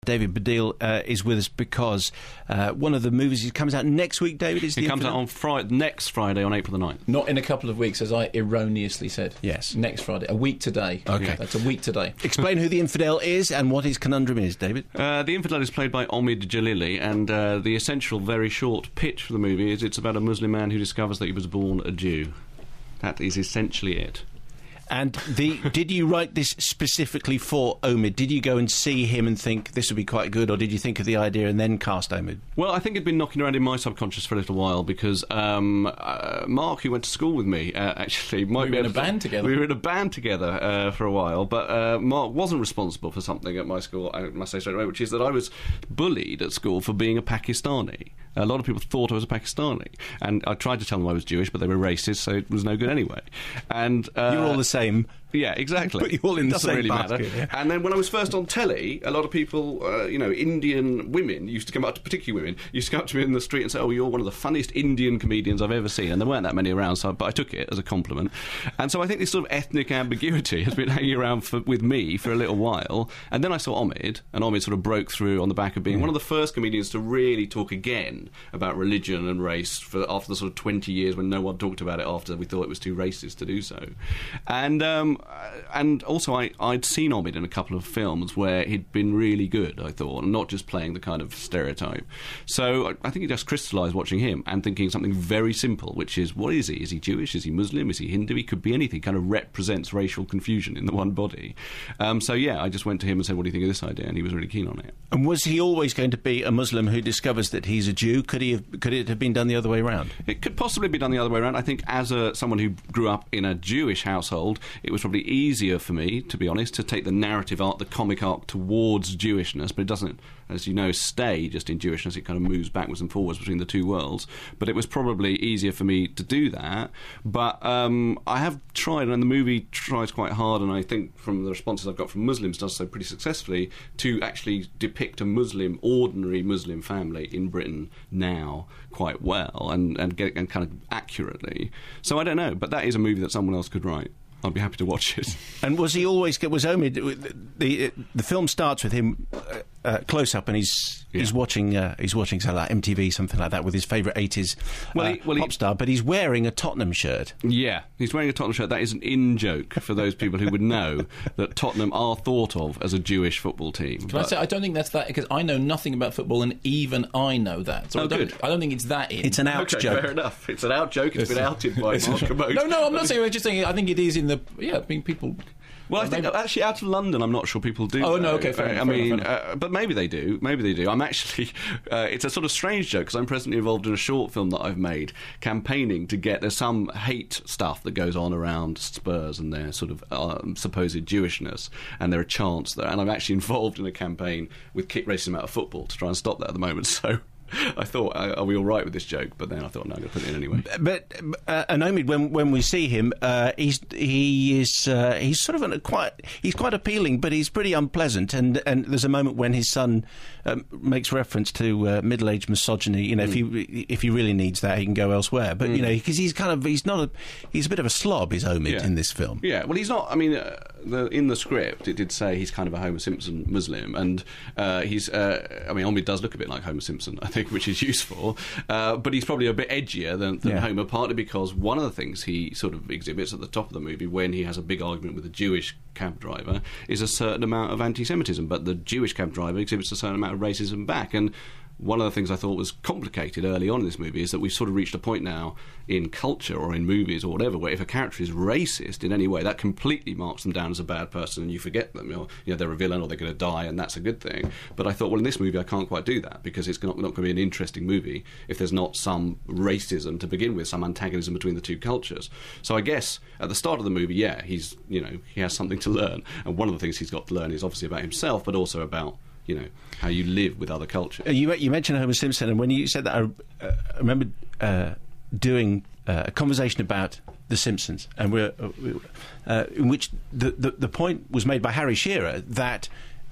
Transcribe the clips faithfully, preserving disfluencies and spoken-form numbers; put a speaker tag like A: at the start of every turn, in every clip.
A: David Baddiel uh, is with us because uh, one of the movies that comes out next week, David, is
B: It
A: The
B: comes
A: Infidel?
B: out on Friday, next Friday on April the ninth.
C: Not in a couple of weeks, as I erroneously said.
A: Yes.
C: Next Friday. A week today.
A: Okay.
C: That's a week today.
A: Explain who the infidel is and what his conundrum is, David.
B: Uh, the Infidel is played by Omid Jalili, and uh, the essential, very short pitch for the movie is it's about a Muslim man who discovers that he was born a Jew. That is essentially it.
A: And the did you write this specifically for Omid? Did you go and see him and think this would be quite good, or did you think of the idea and then cast Omid?
B: Well, I think it'd been knocking around in my subconscious for a little while because um, uh, Mark, who went to school with me, uh, actually might
C: We
B: be
C: were in
B: able
C: a
B: to-
C: band together.
B: We were in a band together uh, for a while, but uh, Mark wasn't responsible for something at my school. I must say straight away, which is that I was bullied at school for being a Pakistani. A lot of people thought I was a Pakistani, and I tried to tell them I was Jewish, but they were racist, so it was no good anyway. And uh,
A: You're all the same.
B: Yeah, exactly.
A: Put you all in the
B: Doesn't
A: same
B: really
A: basket,
B: matter.
A: yeah.
B: And then when I was first on telly, a lot of people, uh, you know, Indian women used to come up to, particularly women, used to come up to me in the street and say, "Oh, you're one of the funniest Indian comedians I've ever seen." And there weren't that many around, so but I took it as a compliment. And so I think this sort of ethnic ambiguity has been hanging around for, with me for a little while. And then I saw Omid, and Omid sort of broke through on the back of being one of the first comedians to really talk again about religion and race for after the sort of twenty years when no one talked about it after we thought it was too racist to do so. And um, and also I, I'd seen Omid in a couple of films where he'd been really good, I thought, and not just playing the kind of stereotype. So I, I think it just crystallised watching him and thinking something very simple, which is, what is he? Is he Jewish? Is he Muslim? Is he Hindu? He could be anything. Kind of represents racial confusion in the one body. Um, so yeah, I just went to him and said, "What do you think of this idea?" And he was really keen on it.
A: And was he always going to be a Muslim who discovers that he's a Jew? Could he have, could it have been done the other way around?
B: It could possibly be done the other way around. I think as a someone who grew up in a Jewish household, it was probably easier for me, to be honest, to take the narrative arc, the comic arc towards Jewishness, but it doesn't, as you know, stay just in Jewishness. It kind of moves backwards and forwards between the two worlds. But it was probably easier for me to do that. But um, I have tried, and the movie tries quite hard, and I think from the responses I've got from Muslims does so pretty successfully, to actually depict a Muslim, ordinary Muslim family in Britain now quite well and, and get and kind of accurately. So I don't know, but that is a movie that someone else could write. I'd be happy to watch it.
A: And was he always... Was Omid... The, the film starts with him uh, uh, close up, and he's
B: Yeah.
A: he's watching uh, he's watching so like M T V, something like that, with his favourite eighties
B: Well,
A: uh,
B: he- well, he-
A: pop star, but he's wearing a Tottenham shirt.
B: Yeah, he's wearing a Tottenham shirt. That is an in-joke for those people who would know that Tottenham are thought of as a Jewish football team.
C: Can I say, I don't think that's that, because I know nothing about football, and even I know that. So
B: Oh,
C: I, don't,
B: good.
C: I don't think it's that in.
A: It's an out
B: Okay,
A: joke.
B: fair enough. It's an out joke. It's been outed by Mark Commode.
C: No, no, I'm not saying. I'm just saying. I think it is in the. Yeah, I mean, people.
B: Well, I think
C: maybe-
B: actually out of London, I'm not sure people do.
C: Oh, no,
B: know.
C: okay, fair
B: Uh,
C: enough,
B: I
C: fair
B: mean,
C: enough, fair
B: uh, but maybe they do. Maybe they do. I'm actually. Uh, it's a sort of strange joke because I'm presently involved in a short film that I've made, campaigning to get. There's some hate stuff that goes on around Spurs and their sort of um, supposed Jewishness, and there are chants there. And I'm actually involved in a campaign with Kick Racism Out of Football to try and stop that at the moment. So. I thought, uh, are we all right with this joke? But then I thought, no, I'm going to put it in anyway.
A: But uh, and Omid, when when we see him, uh, he's he is uh, he's sort of an, quite he's quite appealing, but he's pretty unpleasant. And and there's a moment when his son um, makes reference to uh, middle-aged misogyny. You know, mm. if he if he really needs that, he can go elsewhere. But mm. you know, because he's kind of he's not a he's a bit of a slob, is Omid
B: Yeah.
A: in this film.
B: Yeah, well, he's not. I mean, uh, the, in the script, it did say he's kind of a Homer Simpson Muslim, and uh, he's. Uh, I mean, Omid does look a bit like Homer Simpson, I think, which is useful. Uh, but he's probably a bit edgier than, than
A: Yeah.
B: Homer, partly because one of the things he sort of exhibits at the top of the movie when he has a big argument with a Jewish cab driver is a certain amount of anti-Semitism, but the Jewish cab driver exhibits a certain amount of racism back. And one of the things I thought was complicated early on in this movie is that we've sort of reached a point now in culture or in movies or whatever where if a character is racist in any way, that completely marks them down as a bad person and you forget them. You know, you know they're a villain or they're going to die, and that's a good thing. But I thought, well, in this movie I can't quite do that because it's not, not going to be an interesting movie if there's not some racism to begin with, some antagonism between the two cultures. So I guess at the start of the movie, yeah, he's, you know, he has something to learn. And one of the things he's got to learn is obviously about himself, but also about, you know, how you live with other cultures.
A: Uh, You, you mentioned Homer Simpson, and when you said that, I, uh, I remember uh, doing uh, a conversation about The Simpsons, and we're, uh, we, uh, in which the, the, the point was made by Harry Shearer that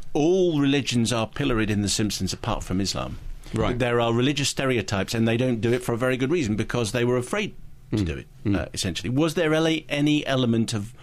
A: all religions are pilloried in The Simpsons apart from Islam.
B: Right.
A: There are religious stereotypes, and they don't do it for a very good reason, because they were afraid to
B: Mm.
A: do it,
B: Mm.
A: uh, essentially. Was there ele- any element of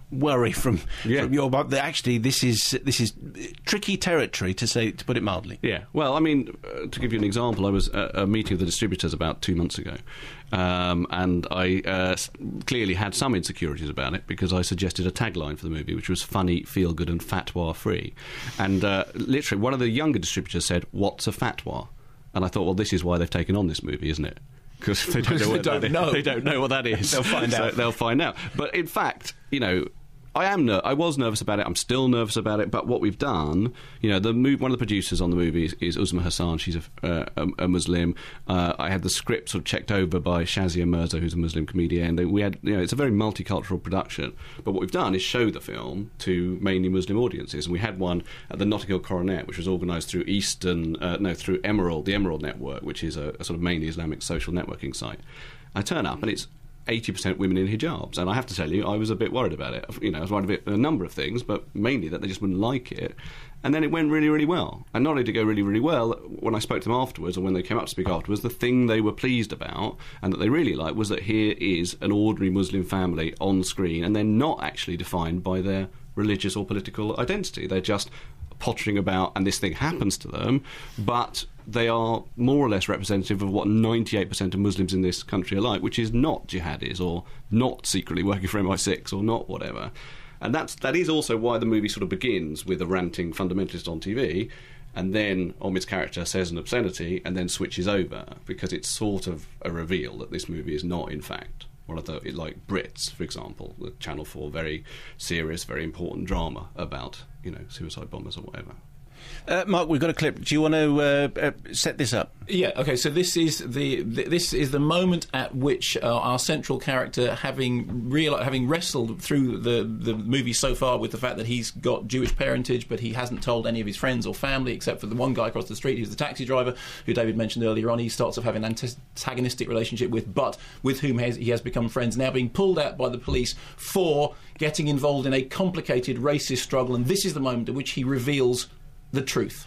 A: worry from,
B: Yeah.
A: from your but actually this is this is tricky territory to say to put it mildly.
B: Yeah, well, I mean, uh, to give you an example, I was at a meeting of the distributors about two months ago, um, and I uh, s- clearly had some insecurities about it because I suggested a tagline for the movie, which was funny, feel good, and fatwa free. And uh, literally, one of the younger distributors said, "What's a fatwa?" And I thought, well, this is why they've taken on this movie, isn't it? Because they don't know
C: They
B: what
C: don't
B: that
C: know.
B: is. They don't know what that is.
C: They'll find
B: So
C: out.
B: They'll find out. But in fact, you know, I am. Ner- I was nervous about it. I'm still nervous about it. But what we've done, you know, the mov- one of the producers on the movie is, is Uzma Hassan. She's a, uh, a, a Muslim. Uh, I had the script sort of checked over by Shazia Mirza, who's a Muslim comedian. They, we had, you know, it's a very multicultural production. But what we've done is show the film to mainly Muslim audiences, and we had one at the Notting Hill Coronet, which was organised through Eastern, uh, no, through Emerald, the Emerald Network, which is a, a sort of mainly Islamic social networking site. I turn up and it's eighty percent women in hijabs, and I have to tell you, I was a bit worried about it. You know, I was worried about a number of things, but mainly that they just wouldn't like it. And then it went really, really well. And not only did it go really, really well, when I spoke to them afterwards, or when they came up to speak afterwards, the thing they were pleased about and that they really liked was that here is an ordinary Muslim family on screen, and they're not actually defined by their religious or political identity. They're just pottering about, and this thing happens to them, but they are more or less representative of what ninety-eight percent of Muslims in this country are like, which is not jihadis or not secretly working for M I six or not whatever. And that's, that is also why the movie sort of begins with a ranting fundamentalist on T V, and then Omid's character says an obscenity and then switches over, because it's sort of a reveal that this movie is not, in fact, one of the, like Brits, for example, the Channel four very serious, very important drama about, you know, suicide bombers or whatever.
A: Uh, Mark, we've got a clip. Do you want to uh, uh, set this up?
C: Yeah. Okay. So this is the, the this is the moment at which uh, our central character, having real having wrestled through the the movie so far with the fact that he's got Jewish parentage, but he hasn't told any of his friends or family except for the one guy across the street who's the taxi driver, who David mentioned earlier on. He starts off having an antagonistic relationship with, but with whom has, he has become friends. Now being pulled out by the police for getting involved in a complicated racist struggle, and this is the moment at which he reveals the truth.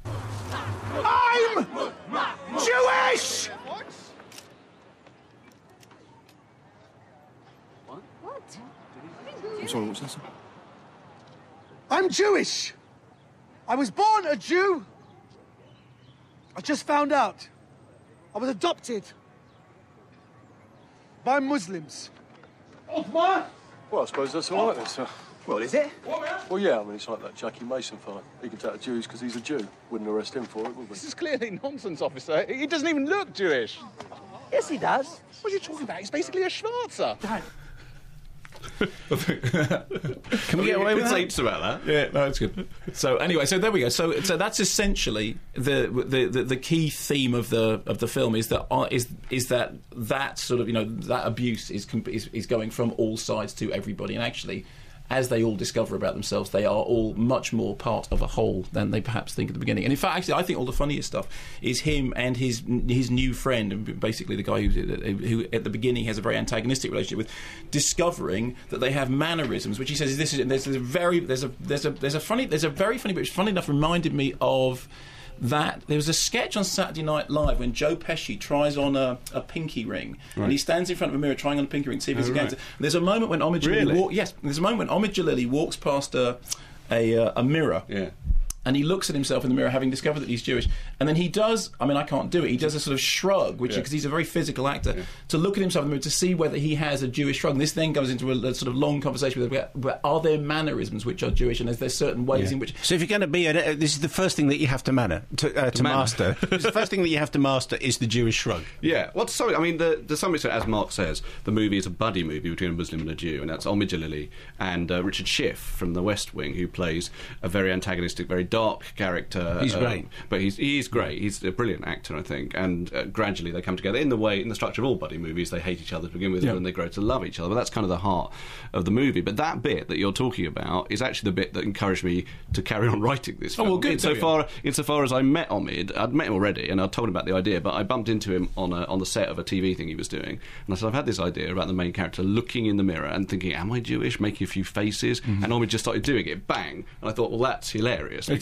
D: I'm Jewish!
E: What?
D: I'm sorry, what's that? I'm Jewish! I was born a Jew. I just found out. I was adopted by Muslims. Osman!
F: Well, I suppose that's all right then, sir.
D: Well, is it?
F: Well, yeah, I mean, it's like that Jackie Mason fight. He can take the Jews because he's a Jew. Wouldn't arrest him for it, would we?
G: This is clearly nonsense, officer. He doesn't even look Jewish.
D: Yes, he does.
G: What are you talking about? He's basically a Schwarzer.
D: Dad.
A: Can we get away with that?
B: Tapes about that.
C: Yeah, no, it's good. So anyway, so there we go. So so that's essentially the the, the, the key theme of the of the film is that uh, is is that that sort of, you know, that abuse is com- is, is going from all sides to everybody, and actually, as they all discover about themselves, they are all much more part of a whole than they perhaps think at the beginning. And in fact, actually, I think all the funniest stuff is him and his his new friend, basically the guy who, who at the beginning has a very antagonistic relationship with, discovering that they have mannerisms, which he says is this is and there's a very there's a there's a there's a funny there's a very funny bit which, funny enough, reminded me of that there was a sketch on Saturday Night Live when Joe Pesci tries on a, a pinky ring, right, and he stands in front of a mirror trying on a pinky ring to see if he's
B: oh,
C: against
B: right.
C: it. There's a moment when Omid Jalili
B: Really?
C: walk, yes, there's a moment when Omid Jalili walks past a a, uh, a mirror.
B: Yeah.
C: And he looks at himself in the mirror, having discovered that he's Jewish. And then he does, I mean, I can't do it, he does a sort of shrug, which
B: Yeah.
C: because he's a very physical actor,
B: Yeah.
C: to look at himself in the mirror to see whether he has a Jewish shrug. And this then goes into a, a sort of long conversation with him about, about are there mannerisms which are Jewish, and is there certain ways
A: Yeah.
C: in which...
A: So if you're going to be, a, uh, this is the first thing that you have to manner, to, uh, to
B: manner.
A: master. It's the first thing that you have to master is the Jewish shrug.
B: Yeah, well, to some, I mean, the, to some extent, as Mark says, the movie is a buddy movie between a Muslim and a Jew, and that's Omid Jalili and uh, Richard Schiff from The West Wing, who plays a very antagonistic, very dark character.
A: He's
B: um,
A: great.
B: But he's he's great. He's a brilliant actor, I think, and uh, gradually they come together in the way, in the structure of all buddy movies, they hate each other to begin with,
C: Yeah.
B: and they grow to love each other. But that's kind of the heart of the movie. But that bit that you're talking about is actually the bit that encouraged me to carry on writing this
C: Oh,
B: film.
C: well, good, there we
B: Insofar, insofar as I met Omid, I'd met him already, and I'd told him about the idea, but I bumped into him on a, on the set of a T V thing he was doing, and I said, I've had this idea about the main character looking in the mirror and thinking, am I Jewish? Making a few faces,
C: Mm-hmm.
B: and Omid just started doing it, bang, and I thought, well, that's hilarious, because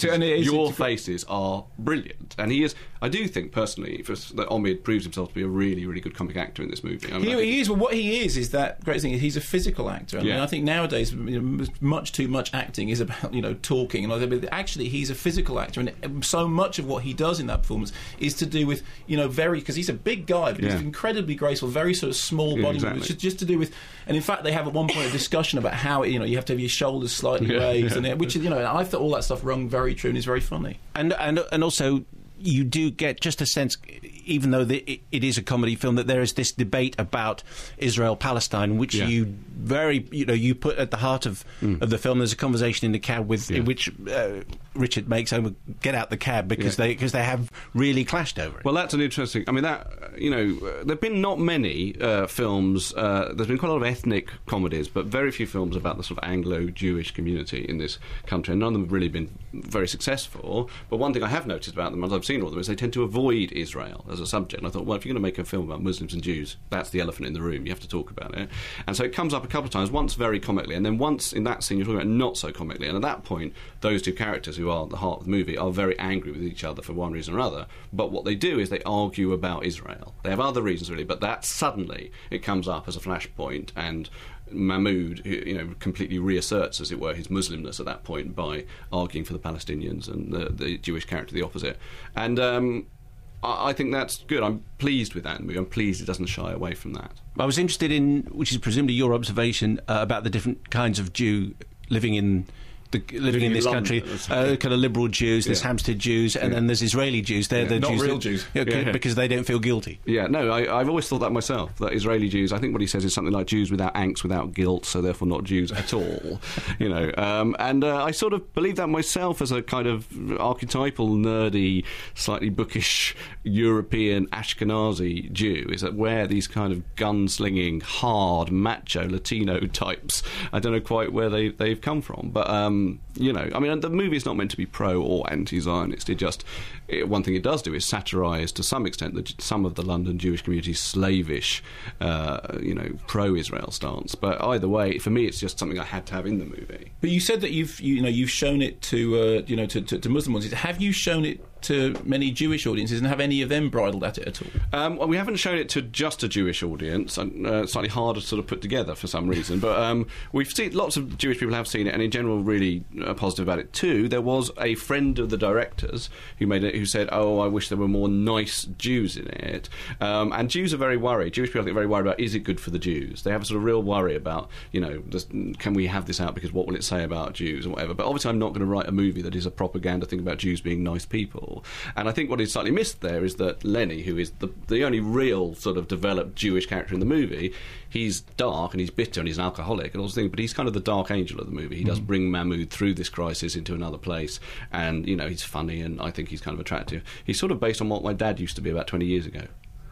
C: It's- and it is-
B: your
C: it's a-
B: faces are brilliant, and he is. I do think personally for, that Omid proves himself to be a really, really good comic actor in this movie. I mean, I
C: He,
B: think-
C: he is. Well, what he is is that great thing. Is he's a physical actor. I mean,
B: Yeah.
C: I think nowadays, you know, much too much acting is about you know talking and all that. But actually, he's a physical actor, and so much of what he does in that performance is to do with you know very because he's a big guy, but
B: Yeah.
C: he's incredibly graceful, very sort of small
B: Yeah,
C: body,
B: exactly.
C: which is just to do with. And in fact, they have at one point a discussion about how you know you have to have your shoulders slightly
B: Yeah,
C: raised,
B: yeah.
C: and it, which is you know and I thought all that stuff rung very true and is very funny.
A: And and and also, you do get just a sense, even though the, it, it is a comedy film, that there is this debate about Israel-Palestine, which
B: Yeah.
A: you very, you know, you put at the heart of,
B: Mm.
A: of the film. There's a conversation in the cab with
B: Yeah.
A: in which uh, Richard makes Homer get out the cab because
B: Yeah.
A: they because they have really clashed over it.
B: Well, that's an interesting. I mean, that uh, you know, uh, there've been not many uh, films. Uh, there's been quite a lot of ethnic comedies, but very few films about the sort of Anglo-Jewish community in this country, and none of them have really been very successful. But one thing I have noticed about them, as I've seen all of them, is they tend to avoid Israel as a subject. And I thought, well, if you're going to make a film about Muslims and Jews, that's the elephant in the room. You have to talk about it. And so it comes up a couple of times. Once very comically, and then once in that scene you're talking about not so comically. And at that point, those two characters who are at the heart of the movie are very angry with each other for one reason or other. But what they do is they argue about Israel. They have other reasons really, but that suddenly it comes up as a flashpoint, and Mahmoud, you know, completely reasserts, as it were, his Muslimness at that point by arguing for the Palestinians and the, the Jewish character the opposite. And um, I, I think that's good. I'm pleased with that in the movie. I'm pleased it doesn't shy away from that.
A: I was interested in, which is presumably your observation, uh, about the different kinds of Jew living in the, living,
B: Living
A: in
B: in
A: this
B: London.
A: country. Uh, kind of liberal Jews, there's
B: Yeah.
A: Hampstead Jews, and
B: Yeah.
A: then there's Israeli Jews. They're
B: Yeah.
A: the
C: Not
A: Jews
C: real
A: that-
C: Jews.
A: Yeah,
B: Yeah, yeah.
A: because they don't feel guilty.
B: Yeah, no, I, I've always thought that myself, that Israeli Jews, I think what he says is something like Jews without angst, without guilt, so therefore not Jews at all, you know. Um, and uh, I sort of believe that myself as a kind of archetypal, nerdy, slightly bookish European Ashkenazi Jew, is that where these kind of gunslinging, hard, macho Latino types, I don't know quite where they, they've come from, but, um, you know, I mean, the movie is not meant to be pro or anti-Zionist. It just, it, one thing it does do is satirise to some extent the, some of the London Jewish community's slavish, uh, you know, pro-Israel stance. But either way, for me, it's just something I had to have in the movie.
C: But you said that you've you know you've shown it to uh, you know to, to, to Muslim audiences. Have you shown it to many Jewish audiences, and have any of them bridled at it at all?
B: Um, well, we haven't shown it to just a Jewish audience. Uh, slightly harder to sort of put together for some reason. But um, we've seen lots of Jewish people have seen it, and in general, really uh, positive about it too. There was a friend of the directors who made it, who said, "Oh, I wish there were more nice Jews in it." Um, and Jews are very worried. Jewish people I think, are very worried about, is it good for the Jews? They have a sort of real worry about, you know, this, can we have this out because what will it say about Jews or whatever. But obviously, I'm not going to write a movie that is a propaganda thing about Jews being nice people. And I think what is slightly missed there is that Lenny, who is the the only real sort of developed Jewish character in the movie, he's dark and he's bitter and he's an alcoholic and all those things, but he's kind of the dark angel of the movie. He does bring Mahmoud through this crisis into another place, and, you know, he's funny and I think he's kind of attractive. He's sort of based on what my dad used to be about twenty years ago.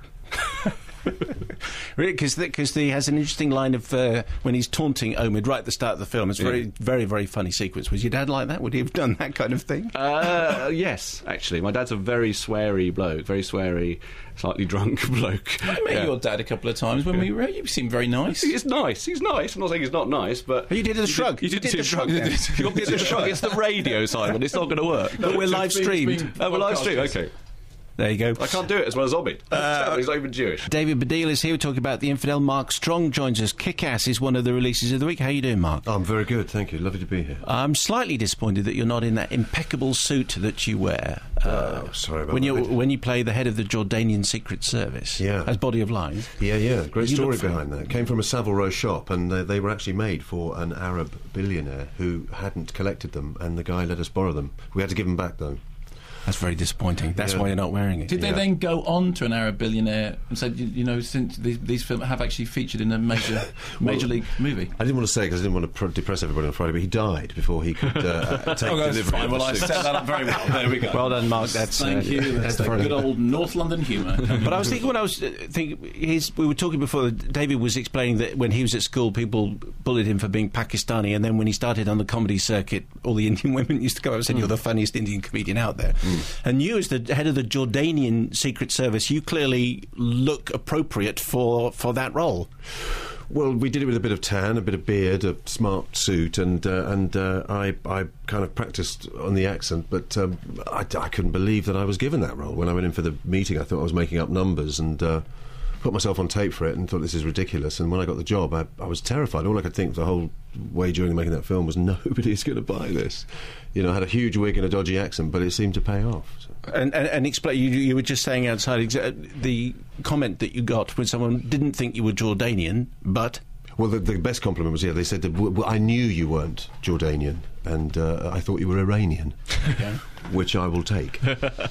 A: Because because he has an interesting line of uh, when he's taunting Omid right at the start of the film. It's a very,
B: Yeah.
A: very, very funny sequence. Was your dad like that? Would he have done that kind of thing?
B: Uh, yes, actually. My dad's a very sweary bloke, very sweary, slightly drunk bloke.
C: I met
B: Yeah.
C: your dad a couple of times when we were. You seem very nice.
B: He's nice. He's nice. I'm not saying he's not nice, but
A: You did the shrug.
B: You
A: You
B: did,
A: did
B: do
A: the shrug
B: You
A: then.
B: did you did the shrug. It's the radio, Simon. It's not going to work.
A: But we're live streamed.
B: Oh, we're live streamed. Okay.
A: There you go.
B: I can't do it as well as Omid. Uh, he's not even Jewish.
A: David Baddiel is here talking about The Infidel. Mark Strong joins us. Kick-Ass is one of the releases of the week. How you doing, Mark?
F: I'm very good, thank you. Lovely to be here.
A: I'm slightly disappointed that you're not in that impeccable suit that you wear uh,
F: Oh, sorry about
A: when
F: that.
A: you when you play the head of the Jordanian Secret Service.
F: Yeah.
A: As Body of Lies.
F: Yeah, yeah, great
A: You
F: story
A: look fun.
F: behind that. Came from a Savile Row shop, and they, they were actually made for an Arab billionaire who hadn't collected them, and the guy let us borrow them. We had to give them back, though.
A: That's very disappointing. That's
F: Yeah.
A: why you're not wearing it.
C: Did they
F: Yeah.
C: then go on to an Arab billionaire and said, you, you know, since these, these films have actually featured in a major major league movie?
F: I didn't want to say because I didn't want to pro- depress everybody on Friday, but he died before he could uh, take
C: Oh, that's
F: delivery.
C: fine.
F: of
C: Well,
F: the
C: I
F: suits.
C: set that up very well. There we go.
A: Well done, Mark. That's
C: Thank
A: uh,
C: you. That's,
A: That's
C: the
A: brilliant.
C: good old North London humour.
A: But I was thinking when I was uh, thinking, his, we were talking before. David was explaining that when he was at school, people bullied him for being Pakistani, and then when he started on the comedy circuit, all the Indian women used to come up and say, "You're the funniest Indian comedian out there." And you, as the head of the Jordanian Secret Service, you clearly look appropriate for for that role.
F: Well, we did it with a bit of tan, a bit of beard, a smart suit, and uh, and uh, I I kind of practiced on the accent, but um, I, I couldn't believe that I was given that role. When I went in for the meeting, I thought I was making up numbers and uh, put myself on tape for it and thought this is ridiculous. And when I got the job, I, I was terrified. All I could think the whole way during making that film was nobody's going to buy this. You know, I had a huge wig and a dodgy accent, but it seemed to pay off. So.
A: And, and, and explain, you, you were just saying outside exa- the comment that you got when someone didn't think you were Jordanian, but...
F: Well, the, the best compliment was, yeah, they said, that, w- w- I knew you weren't Jordanian, and uh, I thought you were Iranian, okay. Which I will take.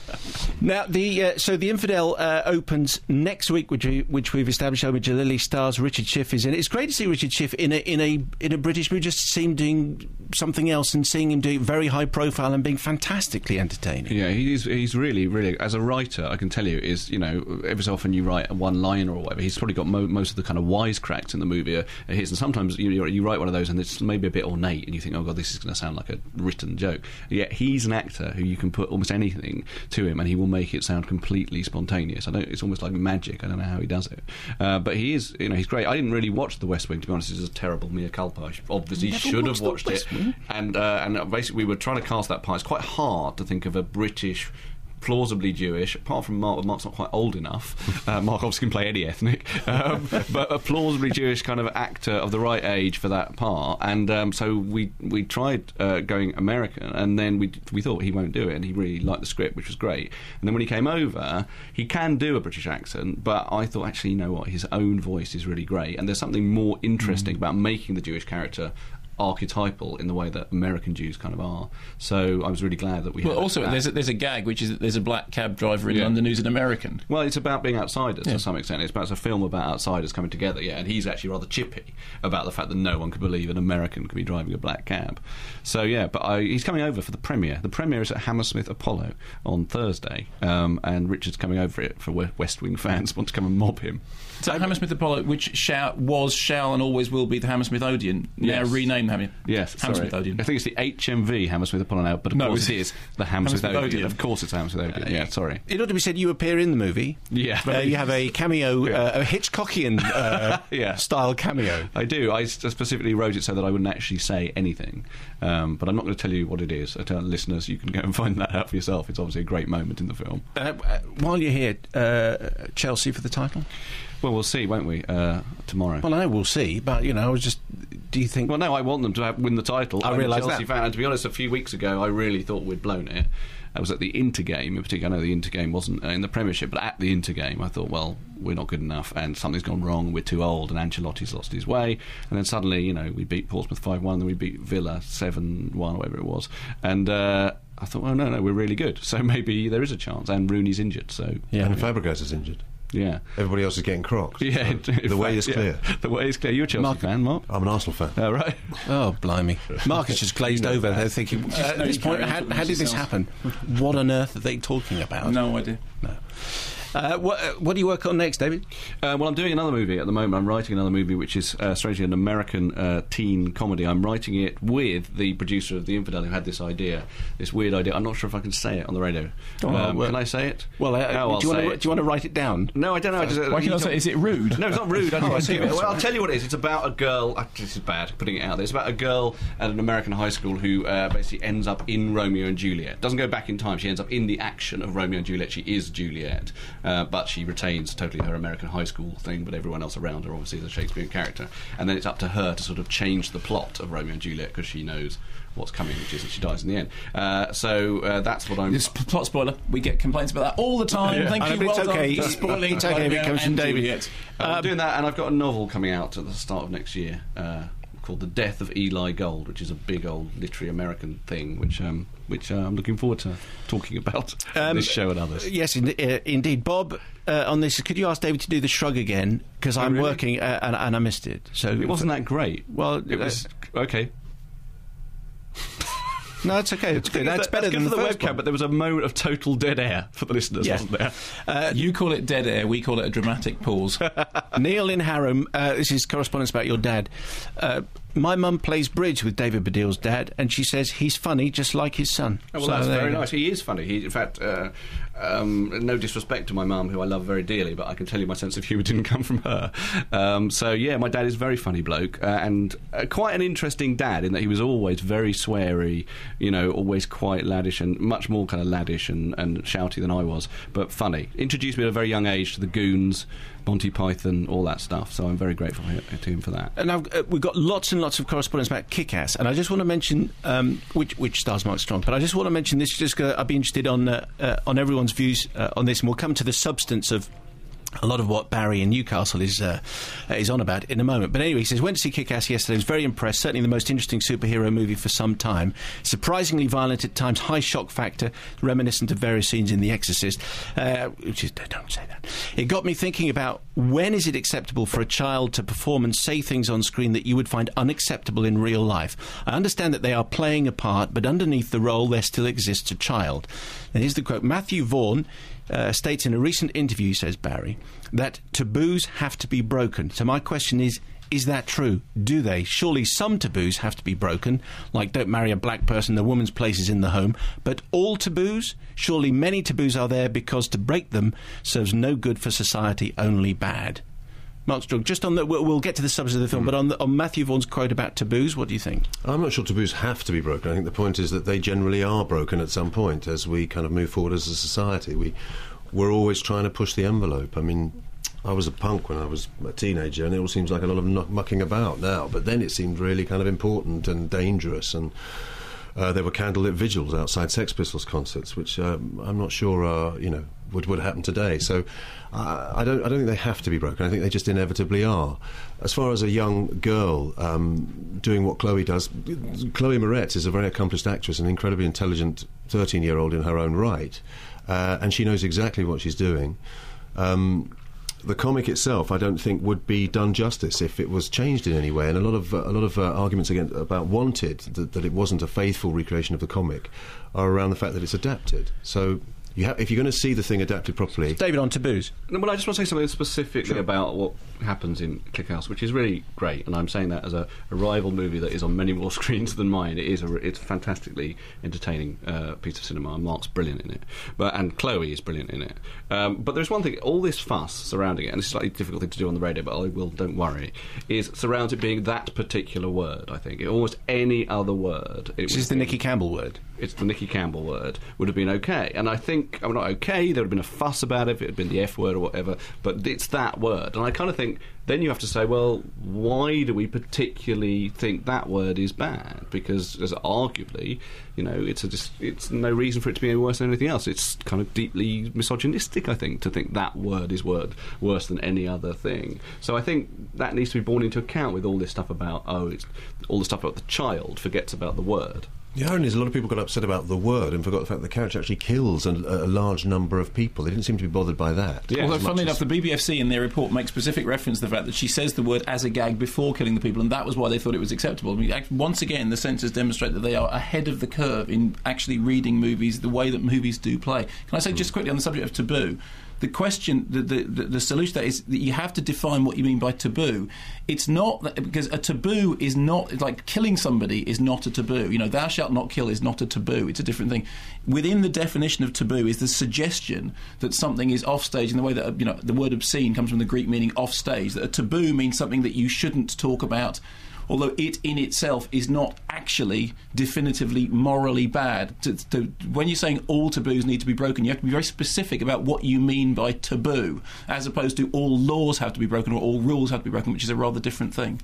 A: Now, the uh, so The Infidel uh, opens next week, which, we, which we've established. Omid Jalili stars, Richard Schiff is in it. It's great to see Richard Schiff in a, in a, in a British movie, just see him doing something else and seeing him doing very high profile and being fantastically entertaining.
B: Yeah, he's he's really, really, as a writer, I can tell you, is, you know, every so often you write a one-liner or whatever, he's probably got mo- most of the kind of wisecracks in the movie are, are his, and sometimes you, you write one of those and it's maybe a bit ornate and you think, oh God, this is going to sound like a written joke. Yet he's an actor who you can put almost anything to him and he will make it sound completely spontaneous. I don't, it's almost like magic. I don't know how he does it. Uh, but he is, you know, he's great. I didn't really watch The West Wing, to be honest. It's a terrible mea culpa. I obviously
A: Never
B: should have
A: watched The
B: watched
A: West
B: it.
A: Wing?
B: And uh, and basically we were trying to cast that part. It's quite hard to think of a British, plausibly Jewish, apart from Mark. Mark's not quite old enough. Uh, Mark obviously can play any ethnic, um, but a plausibly Jewish kind of actor of the right age for that part. And um, so we we tried uh, going American, and then we we thought he won't do it, and he really liked the script, which was great. And then when he came over, he can do a British accent, but I thought actually, you know what, his own voice is really great, and there's something more interesting mm. about making the Jewish character archetypal in the way that American Jews kind of are. So I was really glad that we
C: well
B: had
C: also
B: that.
C: there's a, there's a gag which is that there's a black cab driver in
B: Yeah.
C: London who's an American.
B: Well, it's about being outsiders
C: Yeah.
B: to some extent. It's about it's a film about outsiders coming together, yeah, and he's actually rather chippy about the fact that no one could believe an American could be driving a black cab. So yeah, but I, he's coming over for the premiere. The premiere is at Hammersmith Apollo on Thursday, um, and Richard's coming over it for West Wing fans want to come and mob him.
C: So Hammersmith Apollo, which shall, was, shall and always will be the Hammersmith Odeon, now
B: Yes.
C: renamed Ham-
B: Yes,
C: Hammersmith
B: sorry.
C: Odeon.
B: I think it's the H M V Hammersmith Apollo now, but of
C: No,
B: course
C: it's-
B: it is the Hammersmith,
C: Hammersmith
B: Odeon.
C: Odeon.
B: Of course it's Hammersmith Odeon. Yeah, sorry.
A: It ought to be said you appear in the movie.
B: Yeah.
A: Uh, you have a cameo, uh, a Hitchcockian uh,
B: Yeah.
A: style cameo.
B: I do. I s- specifically wrote it so that I wouldn't actually say anything. Um, but I'm not going to tell you what it is. I tell listeners you can go and find that out for yourself. It's obviously a great moment in the film.
A: Uh, uh, while you're here, uh, Chelsea for the title?
B: Well, we'll see, won't we, uh, tomorrow?
A: Well, I know we'll see, but, you know, I was just... Do you think...
B: Well, no, I want them to have, win the title.
A: I
B: I'm a
A: realise
B: Chelsea
A: that.
B: fan, and to be honest, a few weeks ago, I really thought we'd blown it. I was at the Intergame, in particular. I know the Intergame wasn't uh, in the Premiership, but at the Intergame, I thought, well, we're not good enough, and something's gone wrong, we're too old, and Ancelotti's lost his way. And then suddenly, you know, we beat Portsmouth five one, then we beat Villa seven one, or whatever it was. And... Uh, I thought, well, no, no, we're really good. So maybe there is a chance. And Rooney's injured, so...
A: Yeah.
F: And Fabregas is injured.
B: Yeah.
F: Everybody else is getting crocked.
B: Yeah,
F: So
B: in
F: the way
B: fact,
F: is clear.
B: yeah. The way is clear. You're a Chelsea
A: Mark-
B: fan, Mark?
F: I'm an Arsenal fan.
B: Oh, right.
A: Oh, blimey. Mark is just glazed over there thinking, uh, at this point, how, how did this happen? What on earth are they talking about?
C: No idea.
A: No. Uh, what, uh, what do you work on next, David?
B: Uh, well, I'm doing another movie at the moment. I'm writing another movie, which is uh, strangely an American uh, teen comedy. I'm writing it with the producer of The Infidel, who had this idea, this weird idea. I'm not sure if I can say it on the radio.
A: Oh,
B: um,
A: well-
B: can I say it?
A: Well, uh,
B: no, I'll
A: do, you
B: say
A: want to,
B: it.
A: do you want to write it down?
B: No, I don't know. I just, uh,
C: Why can
B: you
C: I
B: told-
C: say, is it rude?
B: No, it's not rude. I
A: Oh,
B: don't
A: I see.
B: well, I'll tell you what it is. It's about a girl. Uh, this is bad, putting it out there. It's about a girl at an American high school who uh, basically ends up in Romeo and Juliet. Doesn't go back in time. She ends up in the action of Romeo and Juliet. She is Juliet, uh, but she retains totally her American high school thing. But everyone else around her, obviously, is a Shakespearean character. And then it's up to her to sort of change the plot of Romeo and Juliet because she knows what's coming, which is that she dies in the end. Uh, so uh, that's what I'm.
C: This p- plot spoiler. We get complaints about that all the time.
B: Yeah.
C: Thank
A: I
C: you.
A: know, but
C: Well
A: it's okay.
C: done for spoiling.
A: It's okay if it
C: Romeo
A: comes from
C: and
A: David.
C: Juliet.
B: Uh, I'm doing that, and I've got a novel coming out at the start of next year uh, called The Death of Eli Gold, which is a big old literary American thing, which um, which uh, I'm looking forward to talking about on
A: Um,
B: this show and others.
A: Yes, in, uh, indeed. Bob, uh, on this, could you ask David to do the shrug again? Because I'm
B: really?
A: working uh, and, and I missed it. So
B: It wasn't that great.
A: Well,
B: It was okay.
A: No, it's okay. It's good. That's
B: That's
A: better
B: good
A: than
B: for
A: the,
B: the
A: first
B: webcam,
A: one.
B: but there was a moment of total dead air for the listeners,
A: Yeah.
B: wasn't there?
A: Uh,
C: You call it dead air. We call it a dramatic pause.
A: Neil in Harem, uh, this is correspondence about your dad. Uh, my mum plays bridge with David Baddiel's dad, and she says he's funny just like his son.
B: Oh, well,
A: So
B: that's
A: there
B: very
A: you go.
B: nice. He is funny. He, in fact, uh, um, no disrespect to my mum, who I love very dearly, but I can tell you my sense of humour didn't come from her. Um, so, yeah, my dad is a very funny bloke, uh, and uh, quite an interesting dad in that he was always very sweary, you know, always quite laddish, and much more kind of laddish and, and shouty than I was, but funny. Introduced me at a very young age to the Goons, Monty Python, all that stuff, so I'm very grateful to him for that.
A: And now uh, we've got lots and lots of correspondence about Kick-Ass, and I just want to mention um, which which stars Mark Strong, but I just want to mention this. Just uh, I'd be interested on uh, uh, on everyone's views uh, on this, and we'll come to the substance of a lot of what Barry in Newcastle is uh, is on about in a moment. But anyway, he says, went to see Kick-Ass yesterday, was very impressed, certainly the most interesting superhero movie for some time. Surprisingly violent at times, high shock factor, reminiscent of various scenes in The Exorcist, uh, which is, don't say that. It got me thinking about when is it acceptable for a child to perform and say things on screen that you would find unacceptable in real life. I understand that they are playing a part, but underneath the role there still exists a child. And here's the quote. Matthew Vaughn Uh, states in a recent interview, says Barry, that taboos have to be broken. So my question is, is that true? Do they? Surely some taboos have to be broken, like don't marry a black person, the woman's place is in the home. But all taboos? Surely many taboos are there because to break them serves no good for society, only bad. Mark Strong, just on the, we'll, we'll get to the substance of the film, mm. but on, the, on Matthew Vaughn's quote about taboos, what do you think?
F: I'm not sure taboos have to be broken. I think the point is that they generally are broken at some point as we kind of move forward as a society. We, we're always trying to push the envelope. I mean, I was a punk when I was a teenager, and it all seems like a lot of kn- mucking about now, but then it seemed really kind of important and dangerous, and uh, there were candlelit vigils outside Sex Pistols concerts, which um, I'm not sure are, you know, would, would happen today. So uh, I don't I don't think they have to be broken. I think they just inevitably are. As far as a young girl um, doing what Chloe does, Chloe Moretz is a very accomplished actress, an incredibly intelligent thirteen-year-old in her own right, uh, and she knows exactly what she's doing. Um, the comic itself, I don't think, would be done justice if it was changed in any way. And a lot of uh, a lot of uh, arguments against, about Wanted, that, that it wasn't a faithful recreation of the comic, are around the fact that it's adapted. So you ha- if you're going to see the thing adapted properly,
A: David, on taboos.
B: No, well, I just want to say something specifically
F: Sure.
B: about what happens in Kick-Ass, which is really great, and I'm saying that as a, a rival movie that is on many more screens than mine. It is a, it's a fantastically entertaining uh, piece of cinema, and Mark's brilliant in it, but and Chloe is brilliant in it. Um, but there's one thing, all this fuss surrounding it, and it's a slightly difficult thing to do on the radio, but I will, don't worry, is surrounds it being that particular word, I think. Almost any other word. It
A: This
B: would
A: is the
B: be-
A: Nicky Campbell word.
B: It's the Nicky Campbell word, would have been okay. And I think, I'm not okay, there would have been a fuss about it if it had been the F word or whatever, but it's that word. And I kind of think, then you have to say, well, why do we particularly think that word is bad? Because, as arguably, you know, it's a just, it's no reason for it to be any worse than anything else. It's kind of deeply misogynistic, I think, to think that word is word worse than any other thing. So I think that needs to be borne into account with all this stuff about, oh, it's all the stuff about the child forgets about the word.
F: the irony is a lot of people got upset about the word and forgot the fact that the character actually kills a, a large number of people. They didn't seem to be bothered by that.
B: Yeah,
C: Although,
F: as much
C: funnily
F: as-
C: enough, the B B F C in their report makes specific reference to the fact that she says the word as a gag before killing the people, and that was why they thought it was acceptable. I mean, act- once again, the censors demonstrate that they are ahead of the curve in actually reading movies the way that movies do play. Can I say just quickly on the subject of taboo? The question, the, the, the, the solution to that is that you have to define what you mean by taboo. It's not that, because a taboo is not like killing somebody is not a taboo. You know, thou shalt not kill is not a taboo. It's a different thing. Within the definition of taboo is the suggestion that something is off stage in the way that, you know, the word obscene comes from the Greek meaning off stage. That a taboo means something that you shouldn't talk about, although it in itself is not actually definitively morally bad. To, to, when you're saying all taboos need to be broken, you have to be very specific about what you mean by taboo, as opposed to all laws have to be broken or all rules have to be broken, which is a rather different thing.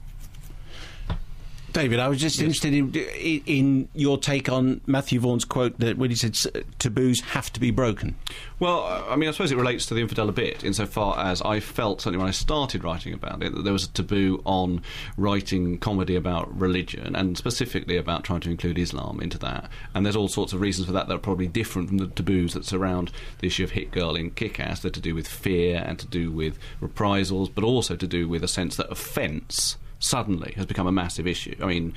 A: David, I was just interested in, in your take on Matthew Vaughan's quote that when he said s- taboos have to be broken.
B: Well, I mean, I suppose it relates to The Infidel a bit, insofar as I felt, certainly when I started writing about it, that there was a taboo on writing comedy about religion, and specifically about trying to include Islam into that. And there's all sorts of reasons for that that are probably different from the taboos that surround the issue of Hit Girl in Kick-Ass. They're to do with fear and to do with reprisals, but also to do with a sense that offence suddenly has become a massive issue. I mean,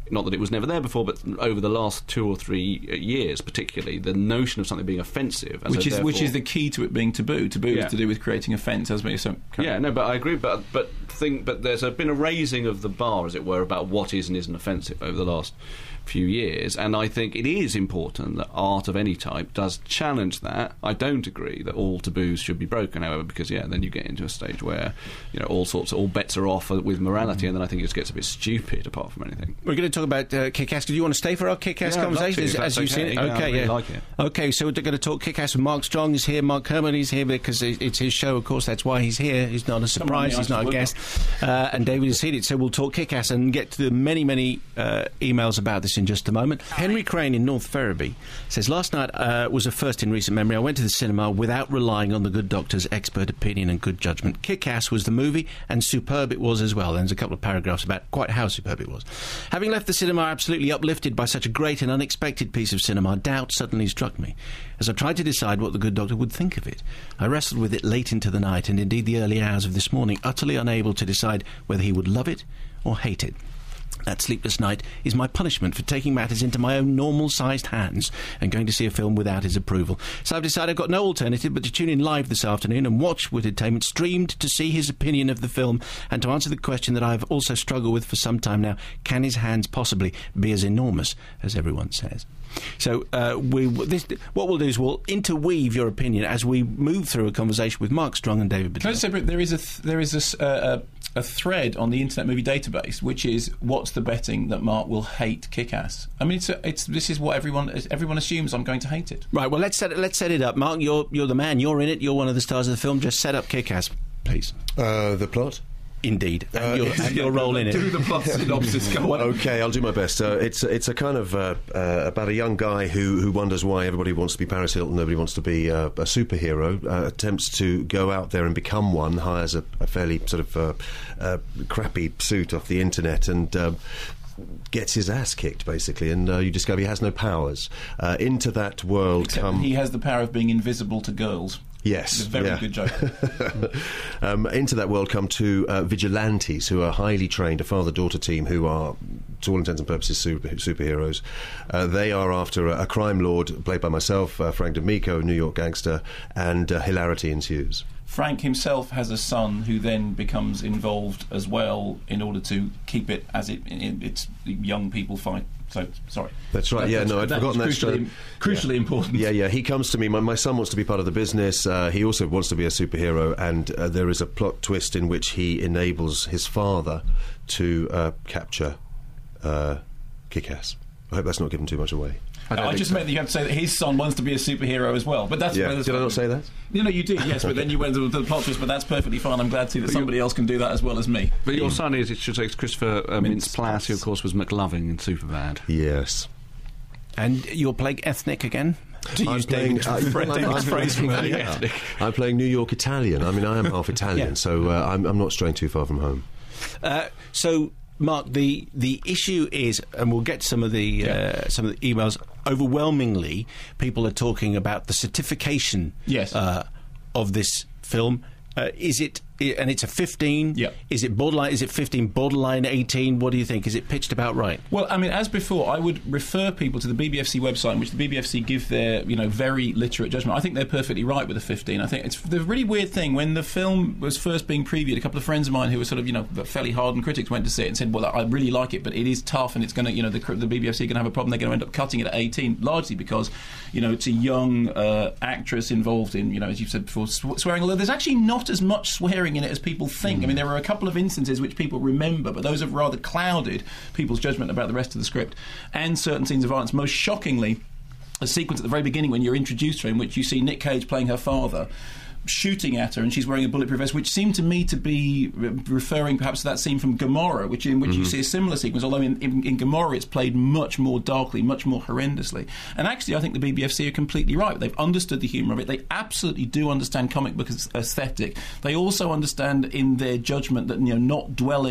B: not that it was never there before, but over the last two or three years, particularly, the notion of something being offensive, and
C: which
B: so
C: is which is the key to it being taboo. Taboo
B: Yeah.
C: is to do with creating offence, as me. So
B: yeah, no, but I agree. But but think, but there's a, been a raising of the bar, as it were, about what is and isn't offensive over the last few years, and I think it is important that art of any type does challenge that. I don't agree that all taboos should be broken, however, because yeah, then you get into a stage where you know all sorts, all bets are off with morality, and then I think it just gets a bit stupid. Apart from anything,
A: We're going to talk about uh, Kick-Ass. Do you want to stay for our Kick-Ass
B: Yeah, I'd love
A: conversation?
B: to,
A: as
B: if
A: as
B: that's
A: you've seen it,
B: okay. Yeah, I
A: okay,
B: really
A: yeah.
B: like it.
A: Okay, so we're going to talk Kick-Ass with Mark Strong is here. Mark Kermode is here because it- it's his show. Of course, that's why he's here. He's not a surprise.
C: the
A: He's not a
C: Ice
A: guest. Uh, and David has seen it. So we'll talk Kick-Ass and get to the many, many uh, emails about this in just a moment. Henry Crane in North Ferriby says, last night uh, was a first in recent memory. I went to the cinema without relying on the good doctor's expert opinion and good judgment. Kick-Ass was the movie, and superb it was as well. There's a couple of paragraphs about quite how superb it was. Having left the cinema absolutely uplifted by such a great and unexpected piece of cinema, doubt suddenly struck me. As I tried to decide what the good doctor would think of it, I wrestled with it late into the night, and indeed the early hours of this morning, utterly unable to decide whether he would love it or hate it. That sleepless night is my punishment for taking matters into my own normal-sized hands and going to see a film without his approval. So I've decided I've got no alternative but to tune in live this afternoon and watch Wittertainment streamed to see his opinion of the film and to answer the question that I've also struggled with for some time now: can his hands possibly be as enormous as everyone says? So uh, we this, what we'll do is we'll interweave your opinion as we move through a conversation with Mark Strong and David
C: Can I
A: Baddiel.
C: just say, but there is a th- there is a, s- uh, a, a thread on the Internet Movie Database, which is what's the betting that Mark will hate Kick-Ass. I mean, it's, a, it's this is what everyone everyone assumes I'm going to hate it.
A: Right, well, let's set it, let's set it up. Mark, you're you're the man. You're in it. You're one of the stars of the film. Just set up Kick-Ass, please.
F: Uh, the plot?
A: Indeed. And,
F: Uh,
A: your, and your role in
C: Do
A: it.
C: the plot synopsis. Go on.
F: Okay, I'll do my best. Uh, it's it's a kind of uh, uh, about a young guy who, who wonders why everybody wants to be Paris Hilton, nobody wants to be uh, a superhero. Uh, attempts to go out there and become one. Hires a, a fairly sort of uh, uh, crappy suit off the internet and. Uh, gets his ass kicked, basically, and uh, you discover he has no powers. Uh, into that world
C: Except
F: come...
C: he has the power of being invisible to girls.
F: Yes,
C: It's a very
F: yeah.
C: good joke.
F: um, into that world come two uh, vigilantes who are highly trained, a father-daughter team who are, to all intents and purposes, super, superheroes. Uh, they are after a, a crime lord, played by myself, uh, Frank D'Amico, New York gangster, and uh, hilarity ensues.
C: Frank himself has a son who then becomes involved as well in order to keep it as it, it it's young people fight. So sorry.
F: That's right.
C: That-
F: Yeah,
C: that's-
F: no, I'd
C: that
F: forgotten that.
C: was crucially,
F: straight.
C: crucially
F: Yeah.
C: important.
F: Yeah, yeah. He comes to me. My, my son wants to be part of the business. Uh, he also wants to be a superhero, and uh, there is a plot twist in which he enables his father to uh, capture uh, Kick-Ass. I hope that's not giving too much away.
C: I,
B: don't
C: I
B: think
C: just
B: so.
C: meant that you have to say that his son wants to be a superhero as well. But that's
F: Yeah.
C: that's
F: Did I
C: fine.
F: not say that?
C: You know, you did, yes, but then you went to the plot twist, but that's perfectly fine. I'm glad to see that somebody else can do that as well as me.
B: But your son is, it should say, it's Christopher uh, Mintz-Plasse, who of course was McLovin in Superbad.
F: Yes.
A: And you're playing ethnic again? To
F: I'm
A: use
F: playing,
A: David's,
F: uh,
A: Fred
F: I'm-
A: David's
F: I'm-
A: phrase from
F: yeah.
A: earlier.
F: I'm playing New York Italian. I mean, I am half Italian,
A: Yeah.
F: so uh, I'm, I'm not straying too far from home.
A: Uh, so, Mark, the the issue is, and we'll get some of the
C: Yeah.
A: uh, some of the emails. Overwhelmingly, people are talking about the certification
C: Yes.
A: uh, of this film. Uh, is it, i- and it's a fifteen?
C: Yep.
A: Is it borderline? Is it fifteen? Borderline eighteen? What do you think? Is it pitched about right?
C: Well, I mean, as before, I would refer people to the B B F C website, in which the B B F C give their, you know, very literate judgment. I think they're perfectly right with the fifteen. I think it's the really weird thing when the film was first being previewed. A couple of friends of mine who were sort of, you know, fairly hardened critics went to see it and said, "Well, I really like it, but it is tough, and it's going to, you know, the, the B B F C are going to have a problem. They're going to end up cutting it at eighteen, largely because, you know, it's a young uh, actress involved in, you know, as you've said before, sw- swearing. Although there's actually not as much swearing in it as people think. I mean, there are a couple of instances which people remember, but those have rather clouded people's judgment about the rest of the script, and certain scenes of violence. Most shockingly, a sequence at the very beginning when you're introduced to her, in which you see Nick Cage playing her father, shooting at her, and she's wearing a bulletproof vest, which seemed to me to be re- referring perhaps to that scene from Gomorrah, which in which you see a similar sequence, although in, in, in Gomorrah it's played much more darkly, much more horrendously. And actually I think the B B F C are completely right. They've understood the humour of it. They absolutely do understand comic book aesthetic. They also understand in their judgment that, you know, not dwelling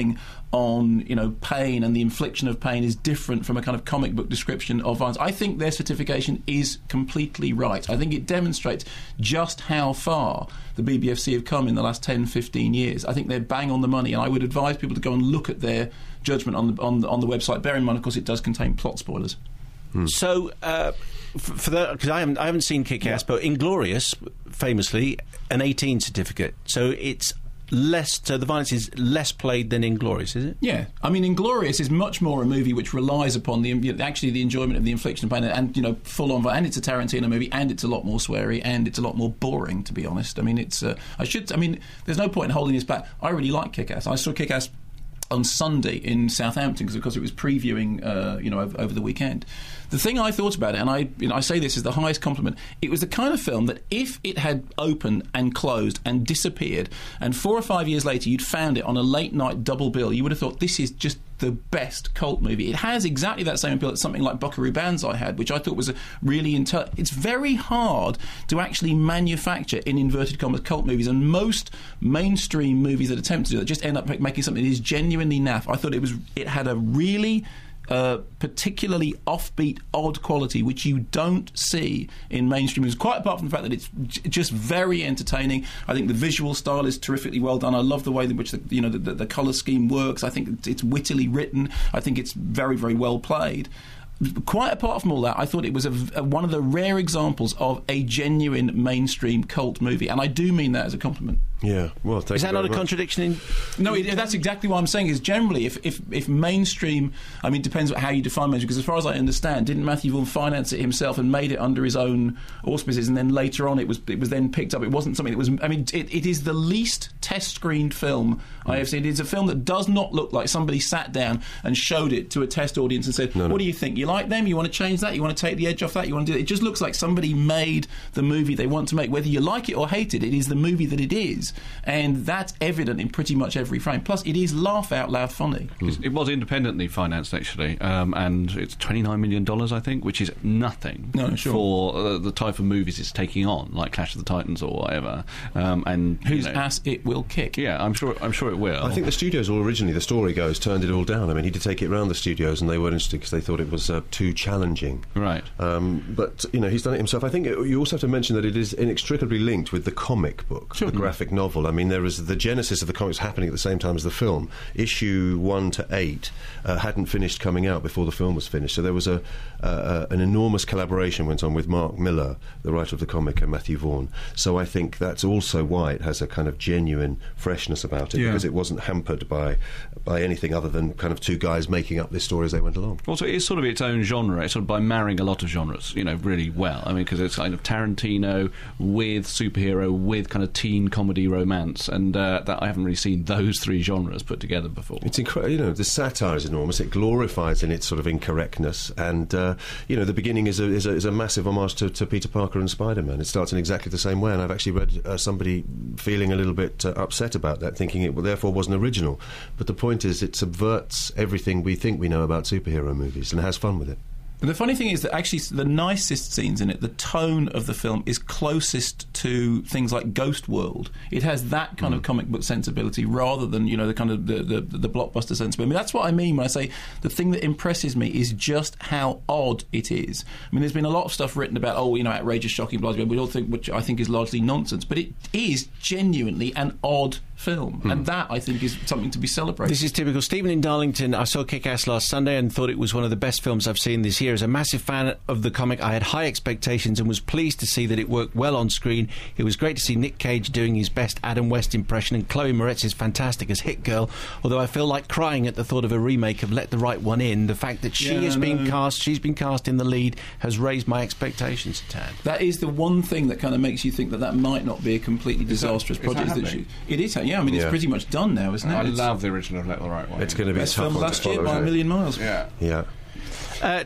C: on, you know, pain and the infliction of pain is different from a kind of comic book description of violence. I think their certification is completely right. I think it demonstrates just how far the B B F C have come in the last ten, fifteen years. I think they're bang on the money, and I would advise people to go and look at their judgment on the, on the, on the website. Bear in mind, of course, it does contain plot spoilers.
A: Hmm. So, uh, f- for that, because I haven't, I haven't seen Kick-Ass, yeah. but Inglourious, famously, an eighteen certificate. So it's less, so the violence is less played than Inglourious, is it?
C: Yeah. I mean, Inglourious is much more a movie which relies upon the actually the enjoyment of the infliction of pain and, you know, full-on, and it's a Tarantino movie, and it's a lot more sweary, and it's a lot more boring, to be honest. I mean, it's, uh, I should, I mean, there's no point in holding this back. I really like Kick-Ass. I saw Kick-Ass on Sunday in Southampton because, of course, it was previewing, uh, you know, over, over the weekend. The thing I thought about it, and I, you know, I say this as the highest compliment, it was the kind of film that if it had opened and closed and disappeared, and four or five years later you'd found it on a late-night double bill, you would have thought, this is just the best cult movie. It has exactly that same appeal that something like Buckaroo Banzai had, which I thought was a really... Inter- it's very hard to actually manufacture, in inverted commas, cult movies, and most mainstream movies that attempt to do that just end up making something that is genuinely naff. I thought it was it had a really... Uh, particularly offbeat, odd quality, which you don't see in mainstream movies, quite apart from the fact that it's j- just very entertaining. I think the visual style is terrifically well done. I love the way in which the, you know, the, the, the colour scheme works. I think it's wittily written. I think it's very, very well played. Quite apart from all that, I thought it was a, a, one of the rare examples of a genuine mainstream cult movie, and I do mean that as a compliment.
F: Yeah, well, thank
A: is that
F: you
A: not a
F: much.
A: contradiction in?
C: No, it, that's exactly what I'm saying. Is generally, if, if if mainstream, I mean, it depends on how you define mainstream. Because as far as I understand, didn't Matthew Vaughn finance it himself and made it under his own auspices, and then later on it was it was then picked up. It wasn't something that was. I mean, it, it is the least test screened film mm. I have seen. It is a film that does not look like somebody sat down and showed it to a test audience and said,
F: no,
C: "What
F: no.
C: do you think? You like them? You want to change that? You want to take the edge off that? You want to do it?" It just looks like somebody made the movie they want to make. Whether you like it or hate it, it is the movie that it is, and that's evident in pretty much every frame. Plus, it is laugh out loud funny.
B: Mm. It was independently financed, actually, um, and it's twenty-nine million dollars, I think, which is nothing
C: no, sure.
B: for uh, the type of movies it's taking on, like Clash of the Titans or whatever. Um, and
C: whose
B: you know,
C: ass it will kick.
B: Yeah, I'm sure. I'm sure it will.
F: I think the studios all originally, the story goes, turned it all down. I mean, he did take it round the studios, and they weren't interested because they thought it was uh, too challenging.
B: Right.
F: Um, but you know, he's done it himself. I think it, you also have to mention that it is inextricably linked with the comic book,
C: sure.
F: the graphic novel. I mean, there is the genesis of the comics happening at the same time as the film. Issue one to eight uh, hadn't finished coming out before the film was finished, so there was a uh, an enormous collaboration went on with Mark Miller, the writer of the comic, and Matthew Vaughn. So I think that's also why it has a kind of genuine freshness about it,
B: yeah.
F: because it wasn't hampered by by anything other than kind of two guys making up this story as they went along.
B: Also, it's sort of its own genre. It's sort of by marrying a lot of genres, you know, really well. I mean, because it's kind of Tarantino with superhero with kind of teen comedy romance, and uh, that I haven't really seen those three genres put together before.
F: It's incredible. You know, the satire is enormous. It glorifies in its sort of incorrectness, and uh, you know, the beginning is a, is a, is a massive homage to, to Peter Parker and Spider-Man. It starts in exactly the same way, and I've actually read uh, somebody feeling a little bit uh, upset about that, thinking it well, therefore wasn't original. But the point is, it subverts everything we think we know about superhero movies and has fun with it.
C: But the funny thing is that actually the nicest scenes in it, the tone of the film is closest to things like Ghost World. It has that kind mm. of comic book sensibility rather than, you know, the kind of the, the, the blockbuster sensibility. I mean, that's what I mean when I say the thing that impresses me is just how odd it is. I mean, there's been a lot of stuff written about, oh, you know, outrageous, shocking, blah, blah, blah, we all think, which I think is largely nonsense, but it is genuinely an odd film, mm. and that, I think, is something to be celebrated.
A: This is typical. Stephen in Darlington, I saw Kick-Ass last Sunday and thought it was one of the best films I've seen this year. As a massive fan of the comic, I had high expectations and was pleased to see that it worked well on screen. It was great to see Nick Cage doing his best Adam West impression, and Chloe Moretz is fantastic as Hit Girl, although I feel like crying at the thought of a remake of Let the Right One In. The fact that she
C: yeah,
A: has
C: no.
A: been cast, she's been cast in the lead, has raised my expectations a tad.
C: That is the one thing that kind of makes you think that that might not be a completely disastrous
B: is that,
C: project.
B: is that
C: that she, it is, yeah, I mean,
F: Yeah.
C: it's pretty much done now, isn't it?
B: I
C: It's
B: love the original Let the Right One.
F: It's going to be a
C: best
F: tough
C: film
F: one
C: last
F: to
C: year
F: follow,
C: by a
F: isn't it?
C: million miles.
B: Yeah.
F: Yeah.
A: Uh,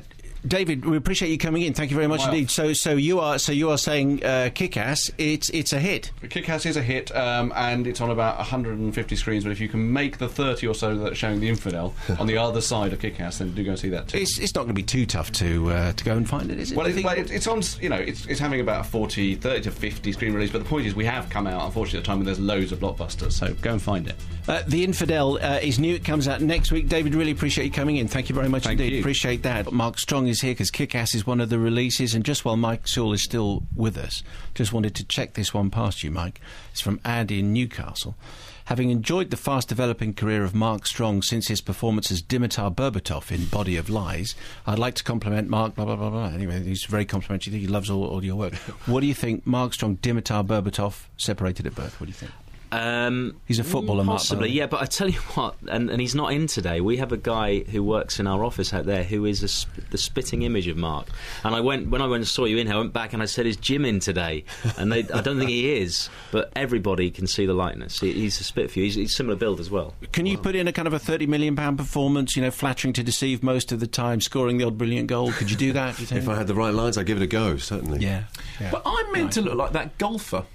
A: David, we appreciate you coming in. Thank you very much
B: Wow.
A: indeed. So, so you are, so you are saying uh, Kick-Ass. It's it's a hit.
B: Kick-Ass is a hit, um, and it's on about one hundred fifty screens. But if you can make the thirty or so that are showing The Infidel on the other side of Kick-Ass, then do go and see that too.
A: It's it's not going to be too tough to uh, to go and find it, is it?
B: Well,
A: Do you
B: it,
A: think?
B: well it, it's on. You know, it's, it's having about a forty, thirty to fifty screen release. But the point is, we have come out, unfortunately, at a time when there's loads of blockbusters. So go and find it.
A: Uh, the Infidel uh, is new. It comes out next week. David, really appreciate you coming in. Thank you very much
B: Thank
A: indeed.
B: you.
A: Appreciate that. Mark Strong is here because Kick-Ass is one of the releases. And just while Mike Sewell is still with us, just wanted to check this one past you, Mike. It's from Andy in Newcastle. Having enjoyed the fast-developing career of Mark Strong since his performance as Dimitar Berbatov in Body of Lies, I'd like to compliment Mark, blah, blah, blah, blah. Anyway, he's very complimentary. He loves all, all your work. What do you think, Mark Strong, Dimitar Berbatov, separated at birth? What do you think?
E: Um,
A: He's a footballer, Mark,
E: possibly,
A: by the way.
E: yeah. But I tell you what, and, and he's not in today. We have a guy who works in our office out there who is a sp- the spitting image of Mark. And I went when I went and saw you in here, I went back and I said, "Is Jim in today?" And they, I don't think he is, but everybody can see the likeness. He, he's a spit for you. He's, he's similar build as well.
A: Can you put in a kind of a thirty million pound performance, you know, flattering to deceive most of the time, scoring the odd brilliant goal? Could you do that, do you think?
F: If I had the right lines, I'd give it a go, certainly.
A: Yeah. yeah.
C: But I'm meant to look like that golfer.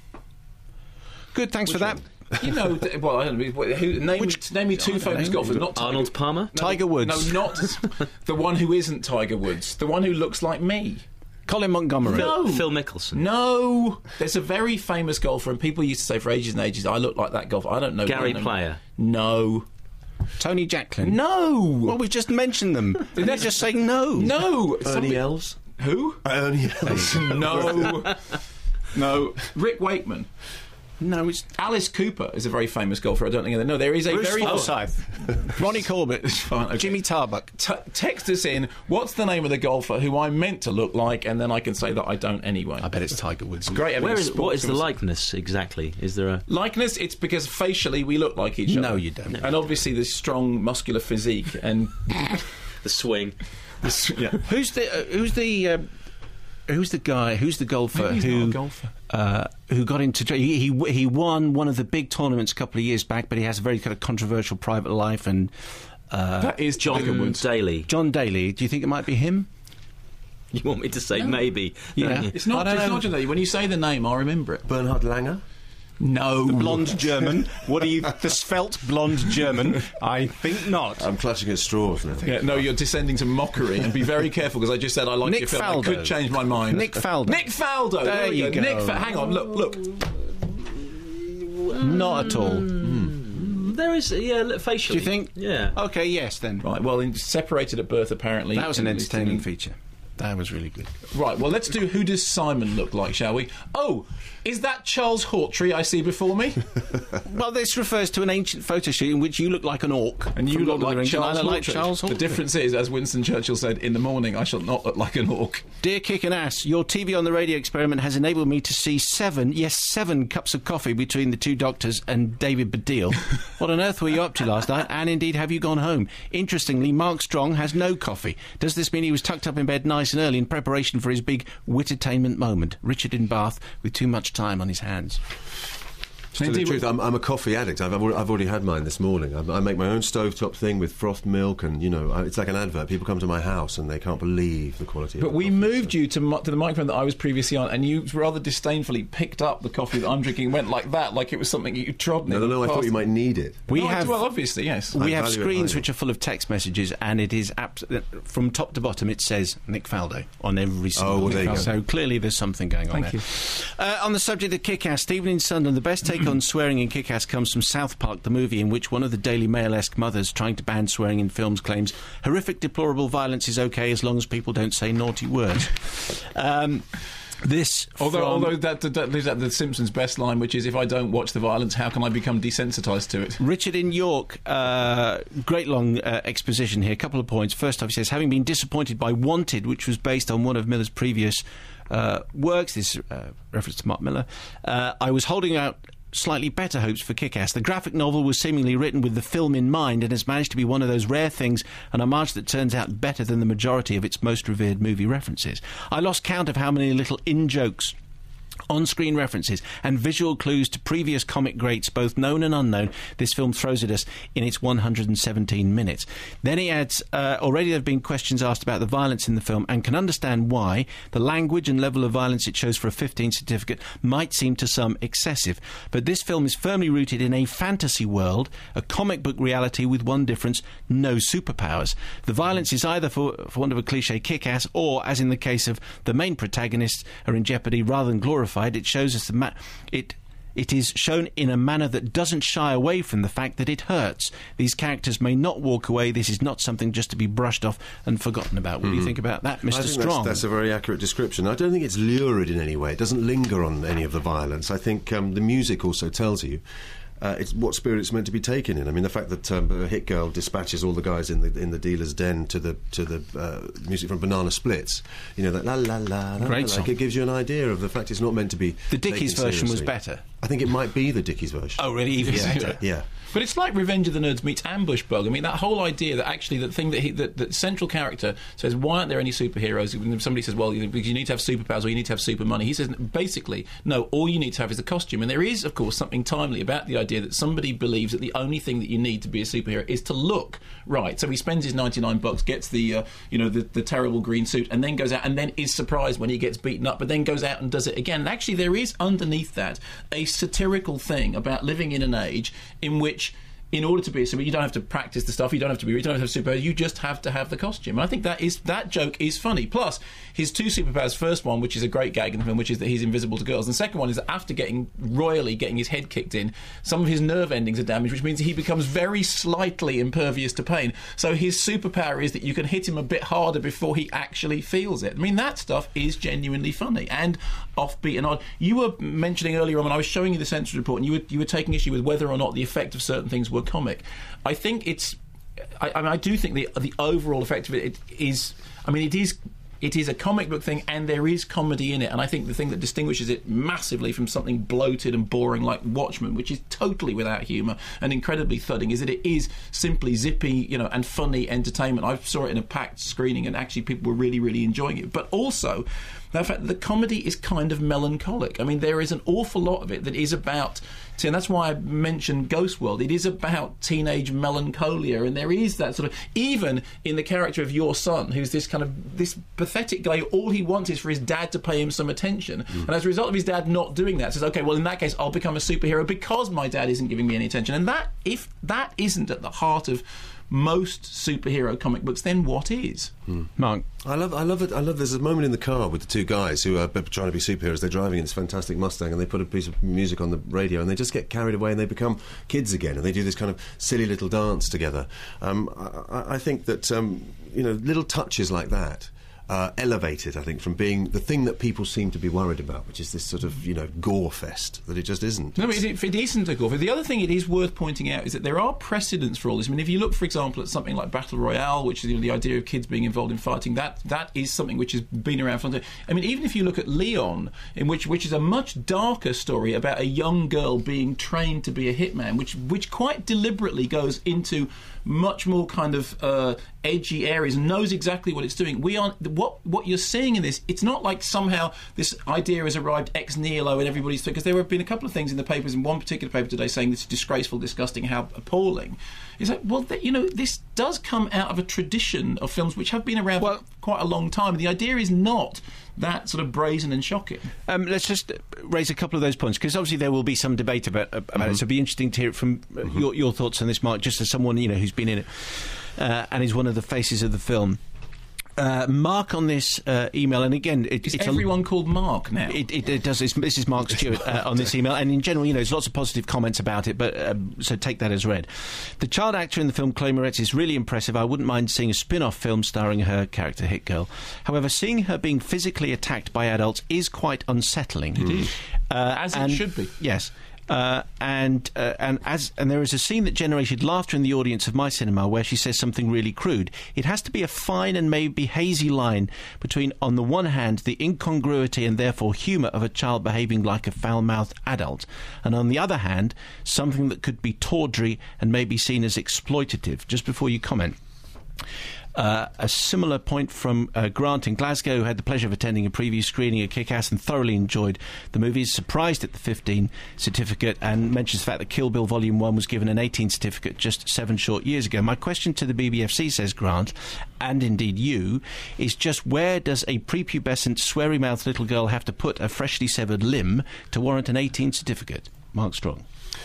A: Good, thanks for that.
C: You know, th- well, I don't know. Who, name,
A: Which-
C: name me two
A: I don't
C: famous
A: know.
C: golfers. Not Tiger,
E: Arnold Palmer?
A: Tiger Woods.
C: No, not the one who isn't Tiger Woods. The one who looks like me.
A: Colin Montgomery.
C: No.
E: Phil Mickelson.
C: No, there's a very famous golfer, and people used to say for ages and ages, "I look like that golfer." I don't know.
E: Gary
C: one.
E: Player.
C: No,
A: Tony Jacklin.
C: no,
A: Well, we've just mentioned them. And they're just saying no.
C: no.
F: Ernie
C: Somebody-
F: Els?
C: Who?
F: Ernie Els.
C: No, no. Rick Wakeman.
A: No, it's
C: Alice Cooper is a very famous golfer. I don't think. No, there is a
A: Bruce
C: very
A: Forsyth. Ronnie Corbett.
C: Fine, okay.
A: Jimmy Tarbuck.
C: T- text us in. What's the name of the golfer who I'm meant to look like, and then I can say that I don't anyway.
A: I bet it's Tiger Woods.
C: Great. having
E: Where
C: a
E: is,
C: sports
E: what is the
C: conversation.
E: likeness exactly? Is there a...
C: Likeness? It's because facially we look like each other.
A: No, you don't.
C: And obviously the strong, muscular physique and
E: The swing.
C: yeah.
A: Who's the uh, who's the uh, who's the guy? Who's the golfer
C: Maybe he's
A: who
C: not a golfer.
A: Uh, who got into he, he he won one of the big tournaments a couple of years back, but he has a very kind of controversial private life. And uh,
C: That is Tiger
E: John
C: Woods.
E: Daly.
A: John Daly. Do you think it might be him?
E: You want me to say maybe?
A: Yeah.
E: don't you?
C: It's not.
A: I don't
C: It's
A: know.
C: not John Daly. When you say the name, I remember it.
F: Bernhard Langer?
C: No.
A: Blonde German. What are you? The svelte blonde German? I think not.
F: I'm clutching at straws now.
C: Yeah, no, you're descending to mockery, and be very careful because I just said I like
A: Nick
C: your film. I
A: Faldo.
C: could change my mind.
A: Nick Faldo.
C: Nick Faldo.
A: There
C: There, we
A: you go.
C: Nick. Fa- hang on. Look. Look.
A: Not at all.
E: There is, yeah, look, facially.
A: Do you think?
E: Yeah.
A: Okay. Yes. Then.
C: Right. Well, in, separated at birth, apparently.
A: That was an
C: At least in-
A: entertaining feature. That was really good.
C: Right, well, let's do Who Does Simon Look Like, shall we? Oh, is that Charles Hawtrey I see before me?
A: Well, this refers to an ancient photo shoot in which you look like an orc.
C: And you
A: from
C: look
A: Lord of the
C: like
A: Rings, and
C: Charles
A: I look like
C: Hawtrey.
A: Charles
C: The
A: Hawtrey.
C: difference is, as Winston Churchill said, in the morning I shall not look like an orc.
A: Dear Kick and Ass, your T V on the radio experiment has enabled me to see seven, yes, seven cups of coffee between the two doctors and David Baddiel. What on earth were you up to last night? And indeed, have you gone home? Interestingly, Mark Strong has no coffee. Does this mean he was tucked up in bed nice and early in preparation for his big wit-attainment moment? Richard in Bath with too much time on his hands.
F: To tell you the truth, I'm, I'm a coffee addict. I've, I've al- I've already had mine this morning. I, I make my own stovetop thing with froth milk, and you know, I, it's like an advert. People come to my house and they can't believe the quality.
C: But
F: of
C: we
F: the coffee,
C: moved
F: so.
C: you to, mi- to the microphone that I was previously on, and you rather disdainfully picked up the coffee that I'm drinking and went like that, like it was something you trodden
F: No,
C: in.
F: no, no. I thought you might need it.
A: We
C: No, I-
A: have-
C: well, obviously, yes.
A: We
F: I
A: have
F: value it
A: screens
F: highly.
A: which are full of text messages, and it is abs- from top to bottom. It says Nick Faldo on every single.
F: Oh, well, there you
A: Nick
F: go.
A: Faldo. So clearly, there's something going on
C: Thank
A: there. Uh, on the subject of Kick-Ass, Stephen in Sunderland, the best take on swearing in Kick-Ass comes from South Park, the movie, in which one of the Daily Mail-esque mothers trying to ban swearing in films claims horrific, deplorable violence is okay as long as people don't say naughty words. um, This,
C: Although,
A: from-
C: although that, that, that leaves out the Simpsons' best line, which is, if I don't watch the violence, how can I become desensitised to it?
A: Richard in York, uh, great long uh, exposition here. A couple of points. First off, he says, having been disappointed by Wanted, which was based on one of Miller's previous uh, works, this uh, reference to Mark Miller, uh, I was holding out slightly better hopes for Kick-Ass. The graphic novel was seemingly written with the film in mind and has managed to be one of those rare things, an homage that turns out better than the majority of its most revered movie references. I lost count of how many little in-jokes on-screen references and visual clues to previous comic greats, both known and unknown, this film throws at us in its one hundred seventeen minutes. Then he adds, uh, already there have been questions asked about the violence in the film and can understand why the language and level of violence it shows for a fifteen certificate might seem to some excessive. But this film is firmly rooted in a fantasy world, a comic book reality with one difference: no superpowers. The violence is either, for, for want of a cliche, kick-ass, or, as in the case of the main protagonists, are in jeopardy rather than glorified. It shows us the ma- it it is shown in a manner that doesn't shy away from the fact that it hurts. These characters may not walk away. This is not something just to be brushed off and forgotten about. What mm. do you think about that, Mister
F: I think
A: Strong?
F: That's, that's a very accurate description. I don't think it's lurid in any way. It doesn't linger on any of the violence. I think um, the music also tells you Uh, it's what spirit it's meant to be taken in. I mean, the fact that um, Hit Girl dispatches all the guys in the in the dealer's den to the to the uh, music from Banana Splits, you know, that la la la, la
A: great
F: la,
A: song.
F: Like, it gives you an idea of the fact it's not meant to be.
A: The Dickies version
F: seriously.
A: was better.
F: I think it might be the Dickies version.
A: Oh, really? Even
C: Yeah.
A: better.
F: Yeah.
C: But it's like Revenge of the Nerds meets Ambush Bug. I mean, that whole idea that actually the thing that he, that, that central character says, why aren't there any superheroes? When somebody says, well, you, you need to have superpowers or you need to have super money, he says, basically, no, all you need to have is a costume. And there is, of course, something timely about the idea that somebody believes that the only thing that you need to be a superhero is to look right. So he spends his ninety-nine bucks, gets the, uh, you know, the, the terrible green suit, and then goes out and then is surprised when he gets beaten up, but then goes out and does it again. And actually, there is underneath that a satirical thing about living in an age in which, in order to be a superhero, you don't have to practice the stuff, you don't have to be, you don't have to have superpowers, you just have to have the costume. And I think that is that joke is funny. Plus, his two superpowers, first one, which is a great gag in the film, which is that he's invisible to girls, and the second one is that after getting royally getting his head kicked in, some of his nerve endings are damaged, which means he becomes very slightly impervious to pain. So his superpower is that you can hit him a bit harder before he actually feels it. I mean, that stuff is genuinely funny and offbeat and odd. You were mentioning earlier on when I was showing you the census report, and you were, you were taking issue with whether or not the effect of certain things were comic. I think it's I, I mean I do think the the overall effect of it, it is I mean it is it is a comic book thing and there is comedy in it, and I think the thing that distinguishes it massively from something bloated and boring like Watchmen, which is totally without humour and incredibly thudding, is that it is simply zippy, you know, and funny entertainment. I saw it in a packed screening and actually people were really really enjoying it. But also the fact that the comedy is kind of melancholic. I mean, there is an awful lot of it that is about, and that's why I mentioned Ghost World. It is about teenage melancholia, and there is that sort of, even in the character of your son, who's this kind of this pathetic guy. All he wants is for his dad to pay him some attention, mm. and as a result of his dad not doing that, says, "Okay, well in that case, I'll become a superhero because my dad isn't giving me any attention." And that, if that isn't at the heart of most superhero comic books, then what is?
F: Hmm.
A: Mark,
F: I love, I love it. I love. There's a moment in the car with the two guys who are trying to be superheroes. They're driving in this fantastic Mustang, and they put a piece of music on the radio, and they just get carried away, and they become kids again, and they do this kind of silly little dance together. Um, I, I think that um, you know, little touches like that. Uh, elevated, I think, from being the thing that people seem to be worried about, which is this sort of, you know, gore fest, that it just isn't.
C: No, it, it isn't a gore fest. The other thing it is worth pointing out is that there are precedents for all this. I mean, if you look, for example, at something like Battle Royale, which is, you know, the idea of kids being involved in fighting, that that is something which has been around for a long time. I mean, even if you look at Leon, in which which is a much darker story about a young girl being trained to be a hitman, which which quite deliberately goes into much more kind of uh, edgy areas and knows exactly what it's doing. We are what what you're seeing in this. It's not like somehow this idea has arrived ex nihilo and everybody's, because there have been a couple of things in the papers, in one particular paper today, saying this is disgraceful, disgusting, how appalling. It's like, well, th- you know, this does come out of a tradition of films which have been around well, for quite a long time. And the idea is not that sort of brazen and shocking.
A: Um, let's just raise a couple of those points, because obviously there will be some debate about, about mm-hmm. it, so it'll be interesting to hear from uh, mm-hmm. your, your thoughts on this, Mark, just as someone, you know, who's been in it uh, and is one of the faces of the film. Uh, Mark on this uh, email, and again, it,
C: is
A: it's
C: everyone
A: a,
C: called Mark now?
A: It, it, it does. It's, this is Mark Stewart uh, on this email, and in general, you know, there's lots of positive comments about it. But uh, so take that as read. The child actor in the film, Chloe Moretz, is really impressive. I wouldn't mind seeing a spin-off film starring her character, Hit Girl. However, seeing her being physically attacked by adults is quite unsettling.
C: It is, uh, as
A: and,
C: it should be.
A: Yes. Uh, and uh, and as and there is a scene that generated laughter in the audience of my cinema where she says something really crude. It has to be a fine and maybe hazy line between, on the one hand, the incongruity and therefore humour of a child behaving like a foul-mouthed adult, and on the other hand, something that could be tawdry and maybe seen as exploitative. Just before you comment. Uh, a similar point from uh, Grant in Glasgow, who had the pleasure of attending a preview screening of Kick-Ass and thoroughly enjoyed the movie. Is surprised at the fifteen certificate and mentions the fact that Kill Bill Volume one was given an eighteen certificate just seven short years ago. My question to the B B F C, says Grant, and indeed you, is just where does a prepubescent, sweary-mouthed little girl have to put a freshly severed limb to warrant an eighteen certificate? Mark Strong.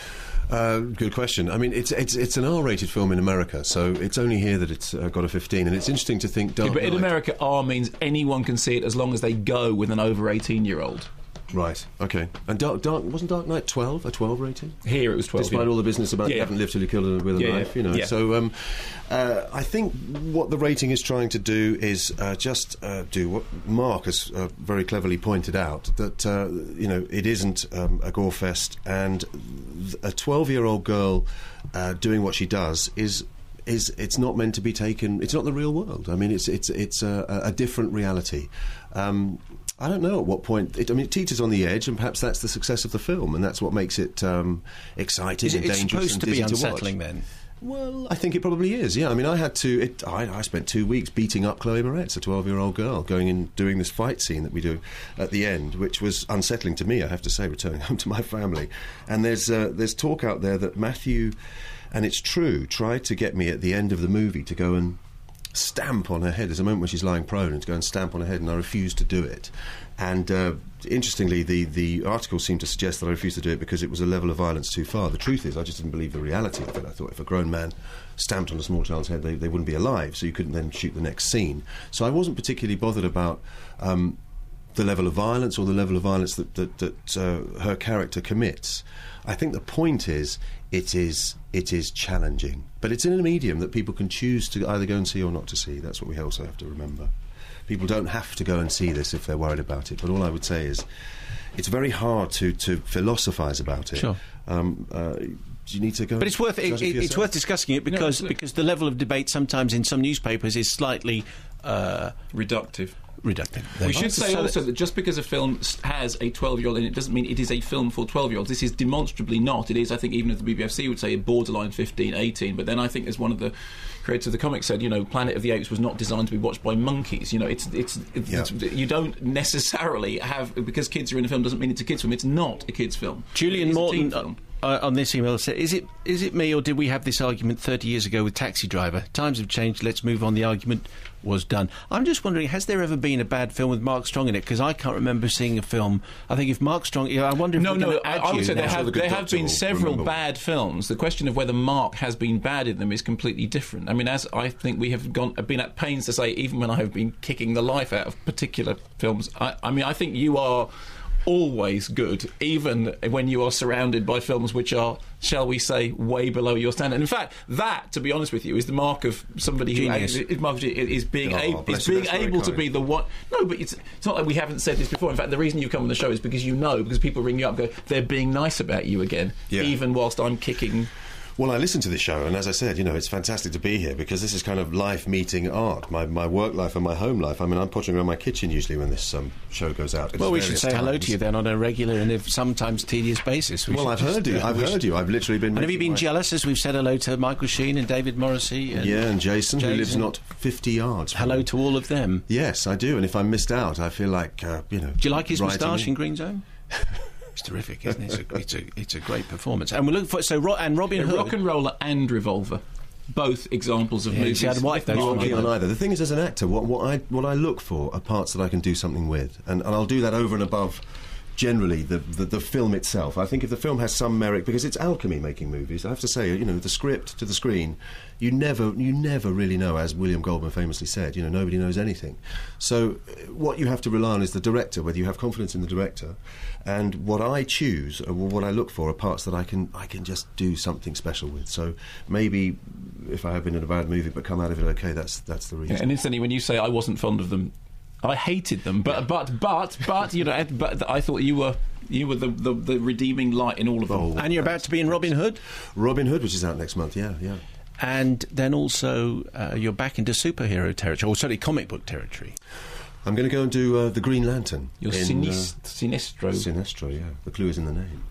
F: Uh, good question. I mean, it's it's it's an R-rated film in America, so it's only here that it's uh, got a fifteen, and it's interesting to think. Dark
C: Yeah, but in
F: Knight-
C: America, R means anyone can see it as long as they go with an over eighteen-year-old.
F: Right. Okay. And Dark Dark wasn't Dark Knight twelve a twelve rating?
C: Here it was twelve.
F: Despite
C: yeah.
F: all the business about
C: Yeah,
F: you
C: yeah.
F: haven't lived till you killed her with a
C: Yeah, yeah.
F: knife, you know.
C: Yeah.
F: So um, uh, I think what the rating is trying to do is uh, just uh, do what Mark has uh, very cleverly pointed out, that uh, you know, it isn't um, a gore fest, and a twelve-year-old girl uh, doing what she does is. Is it's not meant to be taken. It's not the real world. I mean, it's it's it's a, a different reality. Um, I don't know at what point. It, I mean, it teeters on the edge, and perhaps that's the success of the film, and that's what makes it um, exciting
A: Is it,
F: and
A: it's
F: dangerous
A: supposed
F: and
A: to be
F: dizzy
A: unsettling
F: to watch.
A: then?
F: Well, I think it probably is. Yeah, I mean, I had to. It, I, I spent two weeks beating up Chloe Moretz, a twelve-year-old girl, going and doing this fight scene that we do at the end, which was unsettling to me. I have to say, returning home to my family, and there's uh, there's talk out there that Matthew. And it's true, tried to get me at the end of the movie to go and stamp on her head. There's a moment when she's lying prone and to go and stamp on her head, and I refused to do it. And uh, interestingly, the, the article seemed to suggest that I refused to do it because it was a level of violence too far. The truth is, I just didn't believe the reality of it. I thought if a grown man stamped on a small child's head, they, they wouldn't be alive, so you couldn't then shoot the next scene. So I wasn't particularly bothered about um, the level of violence or the level of violence that, that, that uh, her character commits. I think the point is, it is it is challenging, but it's in a medium that people can choose to either go and see or not to see. That's what we also have to remember. People don't have to go and see this if they're worried about it, but all I would say is it's very hard to, to philosophise about it.
A: Sure.
F: Um, uh, you need to go.
A: But it's worth it,
F: judge for
A: it, it's
F: yourself.
A: worth discussing it because because the level of debate sometimes in some newspapers is slightly uh,
C: Reductive.
A: reductive.
C: We should say
A: So
C: also that just because a film s- has a twelve-year-old in it doesn't mean it is a film for twelve-year-olds. This is demonstrably not. It is, I think, even if the B B F C would say, borderline fifteen, eighteen. But then I think, as one of the creators of the comic said, you know, Planet of the Apes was not designed to be watched by monkeys. You know, it's it's, it's,
F: Yeah.
C: it's you don't necessarily have, because kids are in a film doesn't mean it's a kids film. It's not a kids film.
A: Julian
C: It's a
A: Morton
C: teen
A: uh,
C: film.
A: uh, on this email said, is it is it me or did we have this argument thirty years ago with Taxi Driver? Times have changed, let's move on. The argument was done. I'm just wondering, has there ever been a bad film with Mark Strong in it? Because I can't remember seeing a film. I think if Mark Strong... Yeah, I wonder if
C: No,
A: we're
C: no,
A: gonna
C: I,
A: add
C: I would
A: you
C: say there
A: now.
C: have,
F: the good
C: there have
F: doctor
C: been
F: will
C: several
F: remember.
C: bad films. The question of whether Mark has been bad in them is completely different. I mean, as I think we have gone, been at pains to say, even when I have been kicking the life out of particular films, I, I mean, I think you are always good, even when you are surrounded by films which are, shall we say, way below your standard. And in fact, that, to be honest with you, is the mark of somebody
A: Genius.
C: who is, mark of- is being,
F: Oh,
C: able,
F: bless
C: is
F: you,
C: being
F: that's very
C: able to
F: kind.
C: be the one. No, but it's, it's not like we haven't said this before. In fact, the reason you come on the show is because you know, because people ring you up and go, they're being nice about you again,
F: Yeah.
C: even whilst I'm kicking.
F: Well, I listen to this show, and as I said, you know, it's fantastic to be here because this is kind of life meeting art, my, my work life and my home life. I mean, I'm pottering around my kitchen usually when this um, show goes out. at
A: Well, we should
F: various
A: say hello
F: times.
A: to you then on a regular and if sometimes tedious basis. We
F: Well,
A: should
F: I've
A: just,
F: heard you.
A: uh,
F: I've
A: we
F: heard
A: should-
F: you. I've literally been.
A: And have you
F: making
A: been
F: my-
A: jealous as we've said hello to Michael Sheen and David Morrissey? And
F: Yeah, and Jason, who lives
A: Jason.
F: not fifty yards. from
A: hello
F: me.
A: to all of them.
F: Yes, I do. And if I missed out, I feel like uh, you know.
A: Do you like his
F: writing
A: moustache
F: in.
A: in Green Zone? It's terrific, isn't it? It's a, it's a, it's a great performance. And we're looking for so Ro- and Robin
C: Yeah,
A: Hood.
C: Rock and Roller and Revolver, both examples of
A: Yeah,
C: movies.
A: see, I'd wipe those
F: You
A: for
F: won't
A: me.
F: be on either. The thing is, as an actor, what, what I what I look for are parts that I can do something with, and, and I'll do that over and above. Generally, the, the the film itself. I think if the film has some merit, because it's alchemy making movies. I have to say, you know, the script to the screen, you never you never really know, as William Goldman famously said. You know, nobody knows anything. So, uh, what you have to rely on is the director. Whether you have confidence in the director, and what I choose, or what I look for, are parts that I can I can just do something special with. So maybe if I have been in a bad movie but come out of it okay, that's that's the reason.
C: Yeah, and instantly, when you say I wasn't fond of them, I hated them. But but but but you know, but I thought you were you were the, the, the redeeming light in all of them.
F: Oh,
A: And you're about to be in Robin Hood.
F: Robin Hood, which is out next month. Yeah, yeah.
A: And then also uh, you're back into superhero territory, or sorry, comic book territory.
F: I'm going to go and do uh, the Green Lantern.
C: You're
F: in,
C: sinis-
F: uh,
C: Sinestro.
F: Sinestro, yeah. The clue is in the name.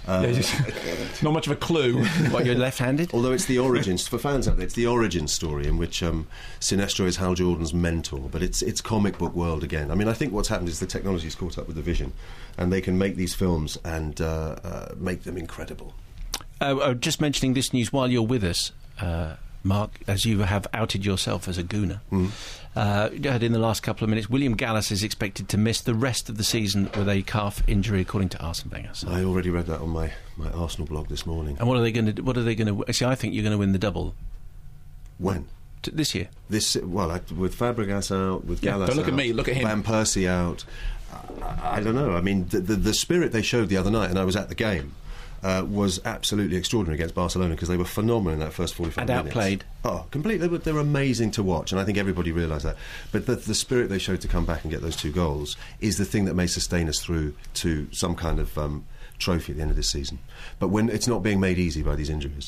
C: Yeah, just- not much of a clue.
A: What, you're left-handed?
F: Although it's the origins, for fans out there, it's the origin story in which um, Sinestro is Hal Jordan's mentor, but it's it's comic book world again. I mean, I think what's happened is the technology's caught up with the vision, and they can make these films and uh, uh, make them incredible.
A: Uh, uh, just mentioning this news while you're with us, uh, Mark, as you have outed yourself as a gooner.
F: Mm.
A: Uh, you heard in the last couple of minutes, William Gallas is expected to miss the rest of the season with a calf injury, according to Arsene Wenger. So.
F: I already read that on my, my Arsenal blog this morning.
A: And what are they going to? What are they going to? See, I think you're going to win the double
F: When?
A: t- this year.
F: This well, I, with Fabregas out, with
C: Yeah,
F: Gallas
C: don't look at
F: out,
C: me, look at him.
F: Van Persie out. I, I don't know. I mean, the, the the spirit they showed the other night, and I was at the game, uh, was absolutely extraordinary against Barcelona because they were phenomenal in that first forty-five
A: And
F: minutes.
A: outplayed.
F: Oh, completely. They were, they were amazing to watch, and I think everybody realised that. But the, the spirit they showed to come back and get those two goals is the thing that may sustain us through to some kind of um, trophy at the end of this season. But when it's not being made easy by these injuries.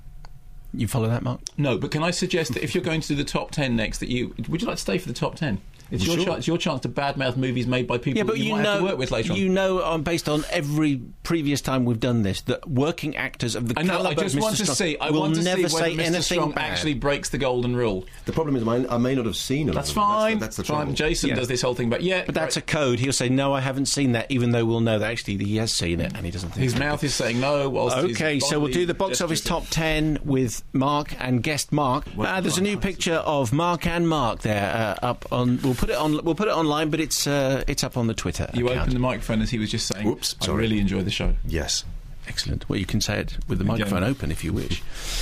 A: You follow that, Mark?
C: No, but can I suggest that if you're going to do the top ten next, that you would you like to stay for the top ten? It's your,
F: Sure.
C: chance, it's your chance to badmouth movies made by people
A: Yeah,
C: that
A: but
C: you,
A: you
C: might
A: know,
C: have to work with later on.
A: you know, um, based on every previous time we've done this, that working actors of the
C: I know. I
A: calibre
C: just
A: of
C: want
A: Mister
C: to
A: Strong
C: see. I
A: will
C: want to
A: never
C: see whether
A: say
C: Mister
A: anything
C: Strong
A: bad.
C: actually breaks the golden rule.
F: The problem is, I, I may not have seen.
C: That's
F: them.
C: fine.
F: That's the, that's the
C: fine.
F: trouble.
C: Jason
A: Yeah.
C: does this whole thing, but yeah,
A: But that's
C: right.
A: a code. He'll say, "No, I haven't seen that," even though we'll know that actually he has seen it, and he doesn't think
C: his
A: so.
C: mouth is saying no. Whilst
A: Okay,
C: his
A: so we'll do the
C: bodily
A: box office
C: gestures
A: top ten with Mark and guest Mark. Uh, there's a new picture of Mark and Mark there uh, up on. We'll put it on. We'll put it online, but it's uh, it's up on the Twitter.
C: You
A: account.
C: opened the microphone as he was just saying.
F: Whoops,
C: I
F: sorry.
C: really enjoy the show.
F: Yes.
A: Excellent. Well, you can say it with the
C: Again.
A: microphone open if you wish.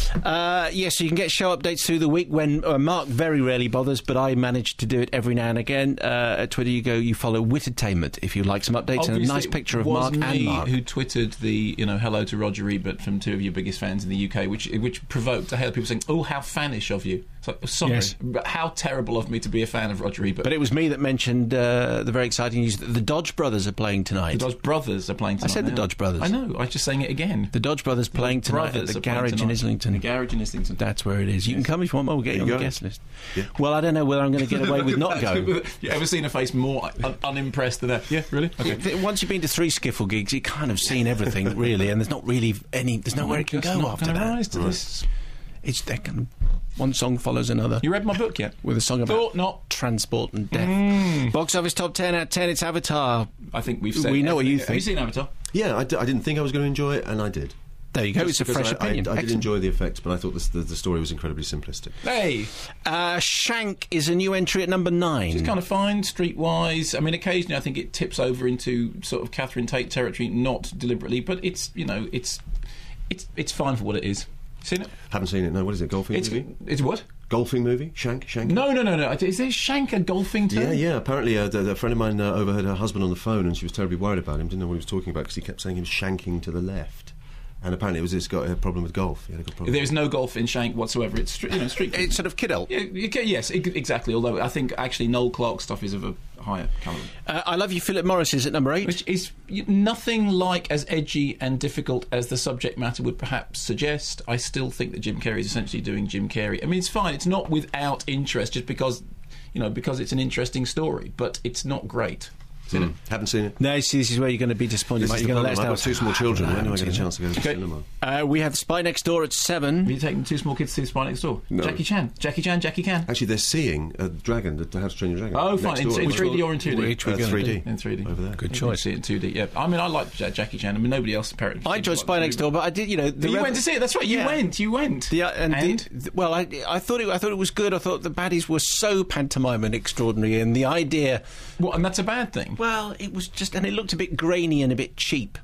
A: Uh, yes, so you can get show updates through the week when uh, Mark very rarely bothers, but I manage to do it every now and again. Uh, at Twitter, you go, you follow Wittertainment if you like some updates and a
C: Obviously,
A: nice picture of
C: it was
A: Mark
C: me
A: and Mark.
C: who twittered the, you know, hello to Roger Ebert from two of your biggest fans in the U K, which which provoked a hail of people saying, "Oh, how fanish of you." It's like, sorry,
A: Yes.
C: but how terrible of me to be a fan of Roger Ebert.
A: But it was me that mentioned uh, the very exciting news that the Dodge Brothers are playing tonight.
C: the Dodge Brothers are playing tonight.
A: said the
C: now.
A: Dodge Brothers.
C: I know. I was just saying it again.
A: The Dodge Brothers playing tonight
C: Brothers
A: at the
C: are playing
A: garage in
C: tonight.
A: Islington.
C: The garage in Islington.
A: That's where it is. You can come if you want. We'll get you on
F: you
A: the
F: go.
A: guest list.
F: Yeah.
A: Well, I don't know whether I'm going to get away with not going.
C: You ever seen a face more un- unimpressed than that? Yeah, really? Okay.
A: Once you've been to three skiffle gigs, you've kind of seen everything, really, and there's not really any. There's nowhere it can
C: Just
A: go
C: not
A: after
C: gonna
A: that.
C: rise to this.
A: It's they can, one song follows another.
C: You read my book yet?
A: With a song about
C: Thought not.
A: transport and death.
C: Mm.
A: Box office top ten out of ten. It's Avatar.
C: I think we've said
A: We know what you
C: everything. Have you
A: think.
C: seen Avatar?
F: Yeah, I, d- I didn't think I was going to enjoy it, and I did.
A: There you go.
F: Just
A: it's a
F: because
A: fresh
F: I, I-
A: opinion.
F: I, did
A: Excellent.
F: enjoy the effects, but I thought this, the, the story was incredibly simplistic.
C: Hey,
A: Uh, Shank is a new entry at number nine.
C: it's kind of fine, streetwise. I mean, occasionally I think it tips over into sort of Catherine Tate territory, not deliberately, but it's, you know, it's it's it's fine for what it is. Seen it?
F: Haven't seen it. No, what is it? Golfing
C: It's
F: movie?
C: it's what?
F: Golfing movie? Shank? Shank?
C: No, no, no, no. Is there Shank a golfing term?
F: Yeah, yeah. Apparently, uh, the, the friend of mine uh, overheard her husband on the phone, and she was terribly worried about him. Didn't know what he was talking about because he kept saying he was shanking to the left. And apparently, it was this got a problem with golf. He had a good problem.
C: There's no golf in Shank whatsoever. It's stre- you know street.
A: It's sort of kiddo.
C: yeah, you get- yes, e- exactly. Although I think actually Noel Clarke stuff is of a higher caliber.
A: Uh, I Love You, Philip Morris is at number eight.
C: Which is y- nothing like as edgy and difficult as the subject matter would perhaps suggest. I still think that Jim Carrey is essentially doing Jim Carrey. I mean, it's fine. It's not without interest just because, you know, because it's an interesting story, but it's not great. Seen it?
F: Haven't seen it.
A: No, see, this is where you're going to be disappointed.
F: This
A: Mate.
F: is
A: You're
F: the
A: going to let
F: problem.
A: us
F: I've
A: know.
F: got two small children.
A: Ah,
F: When do I
A: haven't
F: get a
A: seen
F: chance to go to the
C: Okay.
F: cinema?
A: Uh, we have Spy Next Door at seven.
C: Have you taken two small kids to see Spy Next Door?
F: No.
C: Jackie Chan. Jackie Chan, Jackie Chan.
F: Actually, they're seeing a dragon, the How to Train Your Dragon.
C: Oh, fine.
F: next
C: In,
F: door.
C: in
F: Which
C: three D
F: will-
C: or in two D?
A: Which we're
F: Uh,
A: gonna
F: three
A: do.
F: D.
C: In three D.
F: Over there.
A: Good
C: You
A: choice.
C: can see it in two D, yeah. I mean, I like Ja- Jackie Chan. I mean, nobody else apparently.
A: I enjoyed
C: seems
A: Spy
C: like
A: Next
C: to.
A: Door, but I did, you know... The
C: You
A: rev-
C: went to see it. That's right. You
A: Yeah.
C: went. You went.
A: The, uh, and,
C: And?
A: the- th- well, I, I thought it, I thought it was good. I thought the baddies were so pantomime and extraordinary, and the idea...
C: What, and that's a bad thing.
A: Well, it was just... And it looked a bit grainy and a bit cheap.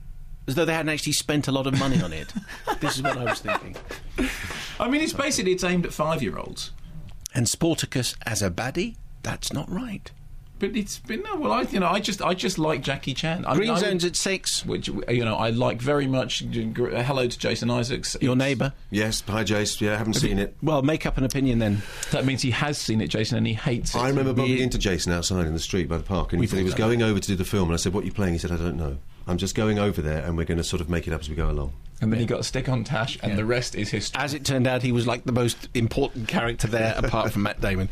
A: As though they hadn't actually spent a lot of money on it. This is what I was thinking.
C: I mean, it's basically it's aimed at five-year-olds.
A: And Sportacus as a baddie? That's not right.
C: But it's been no. Well, I you know I just I just like Jackie Chan. I,
A: Green
C: I,
A: Zone's at six.
C: which you know I like very much. Uh, hello to Jason Isaacs.
A: Your
C: It's-
A: neighbour.
F: Yes, hi Jace. Yeah, I haven't seen it.
A: Well, make up an opinion then.
C: That means he has seen it, Jason, and he hates it.
F: I remember bumping
A: We-
F: into Jason outside in the street by the park, and
A: We
F: he said he was
A: thought that.
F: going over to do the film, and I said, "What are you playing?" He said, "I don't know." I'm just going over there, and we're going to sort of make it up as we go along.
C: And then he got a stick on Tash, and the rest is history.
A: As it turned out, he was like the most important character there, apart from Matt Damon.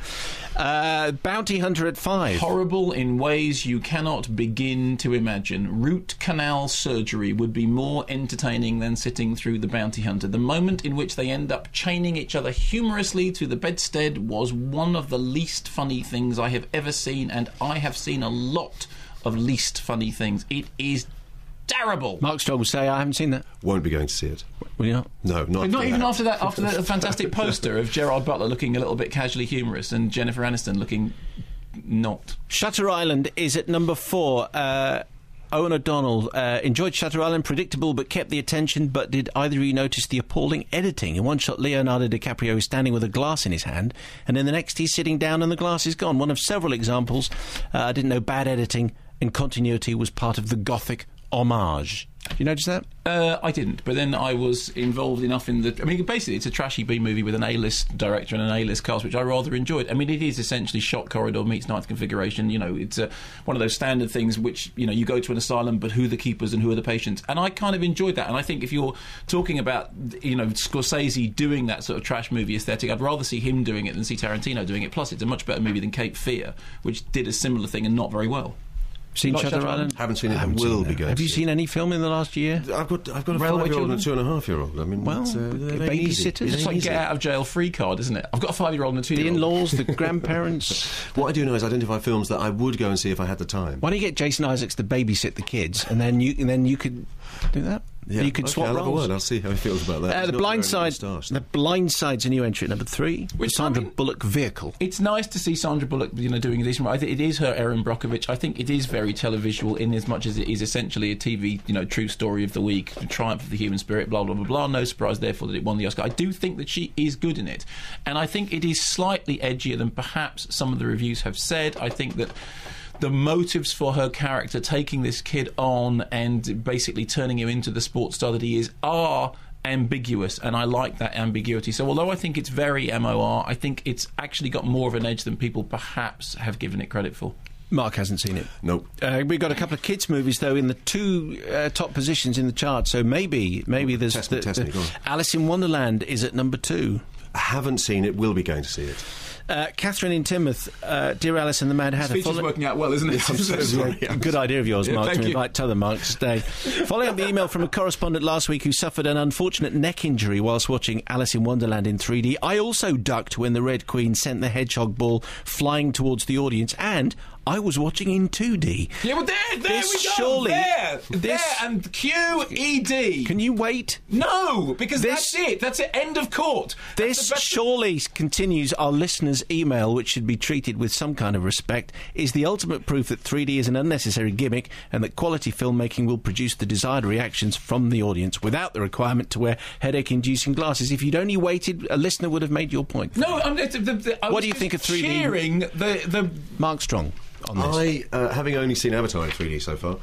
A: Uh, Bounty Hunter at five.
C: Horrible in ways you cannot begin to imagine. Root canal surgery would be more entertaining than sitting through The Bounty Hunter. The moment in which they end up chaining each other humorously to the bedstead was one of the least funny things I have ever seen, and I have seen a lot of least funny things. It is terrible.
A: Mark Strong will say, I haven't seen that.
F: Won't be going to see it.
A: Will you not?
F: No, not,
C: Not even
F: that.
C: after that. After that fantastic poster of Gerard Butler looking a little bit casually humorous and Jennifer Aniston looking not.
A: Shutter Island is at number four. Uh, Owen O'Donnell uh, enjoyed Shutter Island, predictable but kept the attention. But did either of you notice the appalling editing? In one shot, Leonardo DiCaprio is standing with a glass in his hand, and in the next, he's sitting down and the glass is gone. One of several examples. Uh, I didn't know bad editing and continuity was part of the Gothic homage. Did you notice that?
C: Uh, I didn't, but then I was involved enough in the... I mean, basically, it's a trashy B-movie with an A-list director and an A-list cast, which I rather enjoyed. I mean, it is essentially Shot Corridor meets Ninth Configuration. You know, it's uh, one of those standard things which, you know, you go to an asylum, but who are the keepers and who are the patients? And I kind of enjoyed that. And I think if you're talking about, you know, Scorsese doing that sort of trash movie aesthetic, I'd rather see him doing it than see Tarantino doing it. Plus, it's a much better movie than Cape Fear, which did a similar thing and not very well.
A: Seen
C: Not
A: Shutter
C: Shutter
A: Island?
F: Haven't seen it,
A: I haven't
F: but will
A: seen
F: be
A: that.
F: going
A: Have
F: to
A: you
F: see
A: seen any film in the last year?
F: I've got I've got a
C: Railway
F: five-year-old and
C: Children?
F: a two and a half-year-old. I mean,
A: Well,
F: it's, uh, they're easy.
A: babysitters.
C: It's like get out of jail free card, isn't it? I've got a five-year-old and a
A: The
C: two-year-old.
A: in-laws, the grandparents.
F: What I do know is identify films that I would go and see if I had the time.
A: Why don't you get Jason Isaacs to babysit the kids, and then you and then you could do that?
F: Yeah,
A: You could
F: okay,
A: swap
F: I'll have a
A: roles.
F: word. I'll see how he feels about that.
A: Uh,
F: He's
A: the
F: not
A: Blind
F: very
A: Side.
F: moustache.
A: The Blind Side's a new entry at number three.
C: Which,
A: the Sandra
C: I mean-
A: Bullock vehicle.
C: It's nice to see Sandra Bullock, you know, doing a decent. I think it is her Erin Brockovich. I think it is very televisual in as much as it is essentially a T V, you know, true story of the week, the triumph of the human spirit, blah blah blah blah. No surprise, therefore, that it won the Oscar. I do think that she is good in it, and I think it is slightly edgier than perhaps some of the reviews have said. I think that the motives for her character taking this kid on and basically turning him into the sports star that he is are ambiguous, and I like that ambiguity. So although I think it's very M O R, I think it's actually got more of an edge than people perhaps have given it credit for.
A: Mark hasn't seen it.
F: Nope.
A: Uh, we've got a couple of kids' movies though in the two uh, top positions in the chart. So maybe, maybe there's
F: Test me,
A: the,
F: test me,
A: the
F: go on.
A: Alice in Wonderland is at number two.
F: I haven't seen it. Will be going to see it.
A: Uh, Catherine in Timoth, uh, Dear Alice and the Mad Hatter.
C: Speech is
A: Follow-
C: working out well, isn't it?
F: I'm so sorry.
A: Yeah, good idea of yours,
C: Yeah,
A: Mark,
C: thank
A: to
C: you.
A: invite other Mark to stay. Following up the email from a correspondent last week who suffered an unfortunate neck injury whilst watching Alice in Wonderland in three D, I also ducked when the Red Queen sent the hedgehog ball flying towards the audience, and I was watching in two D.
C: Yeah, well, there, there
A: This
C: we go.
A: surely-
C: there,
A: this-
C: there, and Q E D.
A: Can you wait?
C: No, because
A: This-
C: that's it. That's it. End of court. That's
A: This
C: the best-
A: surely continues our listeners' email, which should be treated with some kind of respect, is the ultimate proof that three D is an unnecessary gimmick and that quality filmmaking will produce the desired reactions from the audience without the requirement to wear headache-inducing glasses. If you'd only waited, a listener would have made your point.
C: No, I'm, the, the, the, I
A: What
C: was
A: do you
C: just
A: think of three D?
C: cheering the the.
A: Mark Strong on this.
F: I, uh, having only seen Avatar in three D so far,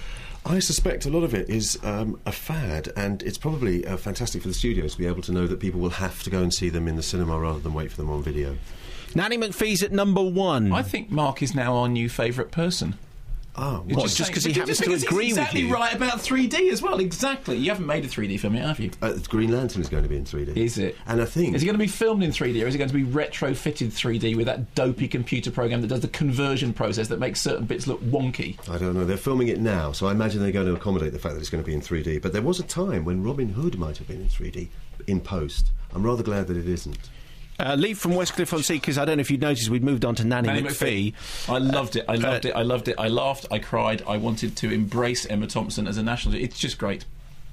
F: I suspect a lot of it is um, a fad, and it's probably uh, fantastic for the studios to be able to know that people will have to go and see them in the cinema rather than wait for them on video.
A: Nanny McPhee's at number one.
C: I think Mark is now our new favourite person.
F: Ah,
C: You're
F: what?
A: just
C: saying-
A: 'cause he
C: because-
A: happens to
C: because he's
A: agree with
C: exactly
A: you.
C: right about three D as well. Exactly. You haven't made a three D film yet, have you?
F: Uh, Green Lantern is going to be in three D.
C: Is it?
F: And I think...
C: Is it going to be filmed in three D, or is it going to be retrofitted three D with that dopey computer program that does the conversion process that makes certain bits look wonky?
F: I don't know. They're filming it now, so I imagine they're going to accommodate the fact that it's going to be in three D. But there was a time when Robin Hood might have been in three D in post. I'm rather glad that it isn't.
A: Uh, Lee from Westcliff-on-Sea, because I don't know if you'd noticed, we'd moved on to Nanny,
C: Nanny
A: McPhee.
C: I loved it. I loved
A: Uh,
C: it. I loved it. I laughed. I cried. I wanted to embrace Emma Thompson as a national. It's just great.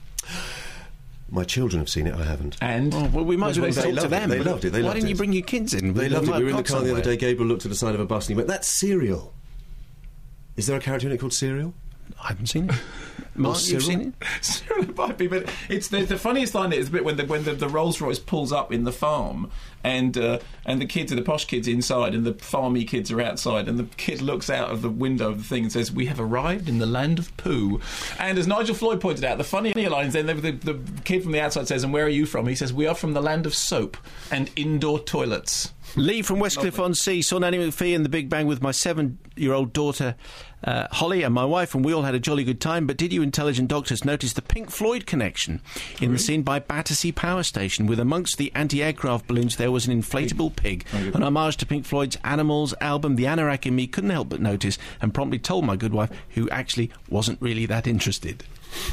F: My children have seen it, I haven't.
C: And
A: Oh, well, we might as well
F: They
A: talk to
F: loved it,
A: them.
F: they loved it, they
A: Why
F: loved
A: didn't you
F: it.
A: bring your kids in?
F: They loved it.
A: might
F: We were in the
A: have
F: car the other
A: somewhere.
F: day. Gabriel looked to the side of a bus and he went, "That's Serial." Is there a character in it called Serial?
A: I haven't seen it. Mark,
F: Cyril?
A: you've seen it?
C: Cyril it might be, but it's the, the funniest line is the bit when the when the, the Rolls Royce pulls up in the farm, and uh, and the kids are the posh kids inside, and the farmy kids are outside, and the kid looks out of the window of the thing and says, "We have arrived in the land of poo." And as Nigel Floyd pointed out, the funny lines then the, the, the kid from the outside says, "And where are you from?" He says, "We are from the land of soap and indoor toilets."
A: Lee from Westcliff-on-Sea saw Nanny McPhee in The Big Bang with my seven-year-old daughter Uh, Holly and my wife and we all had a jolly good time, but did you intelligent doctors notice the Pink Floyd connection in really? the scene by Battersea Power Station, with amongst the anti-aircraft balloons there was an inflatable pig, an homage to Pink Floyd's Animals album. The Anorak in me couldn't help but notice and promptly told my good wife, who actually wasn't really that interested.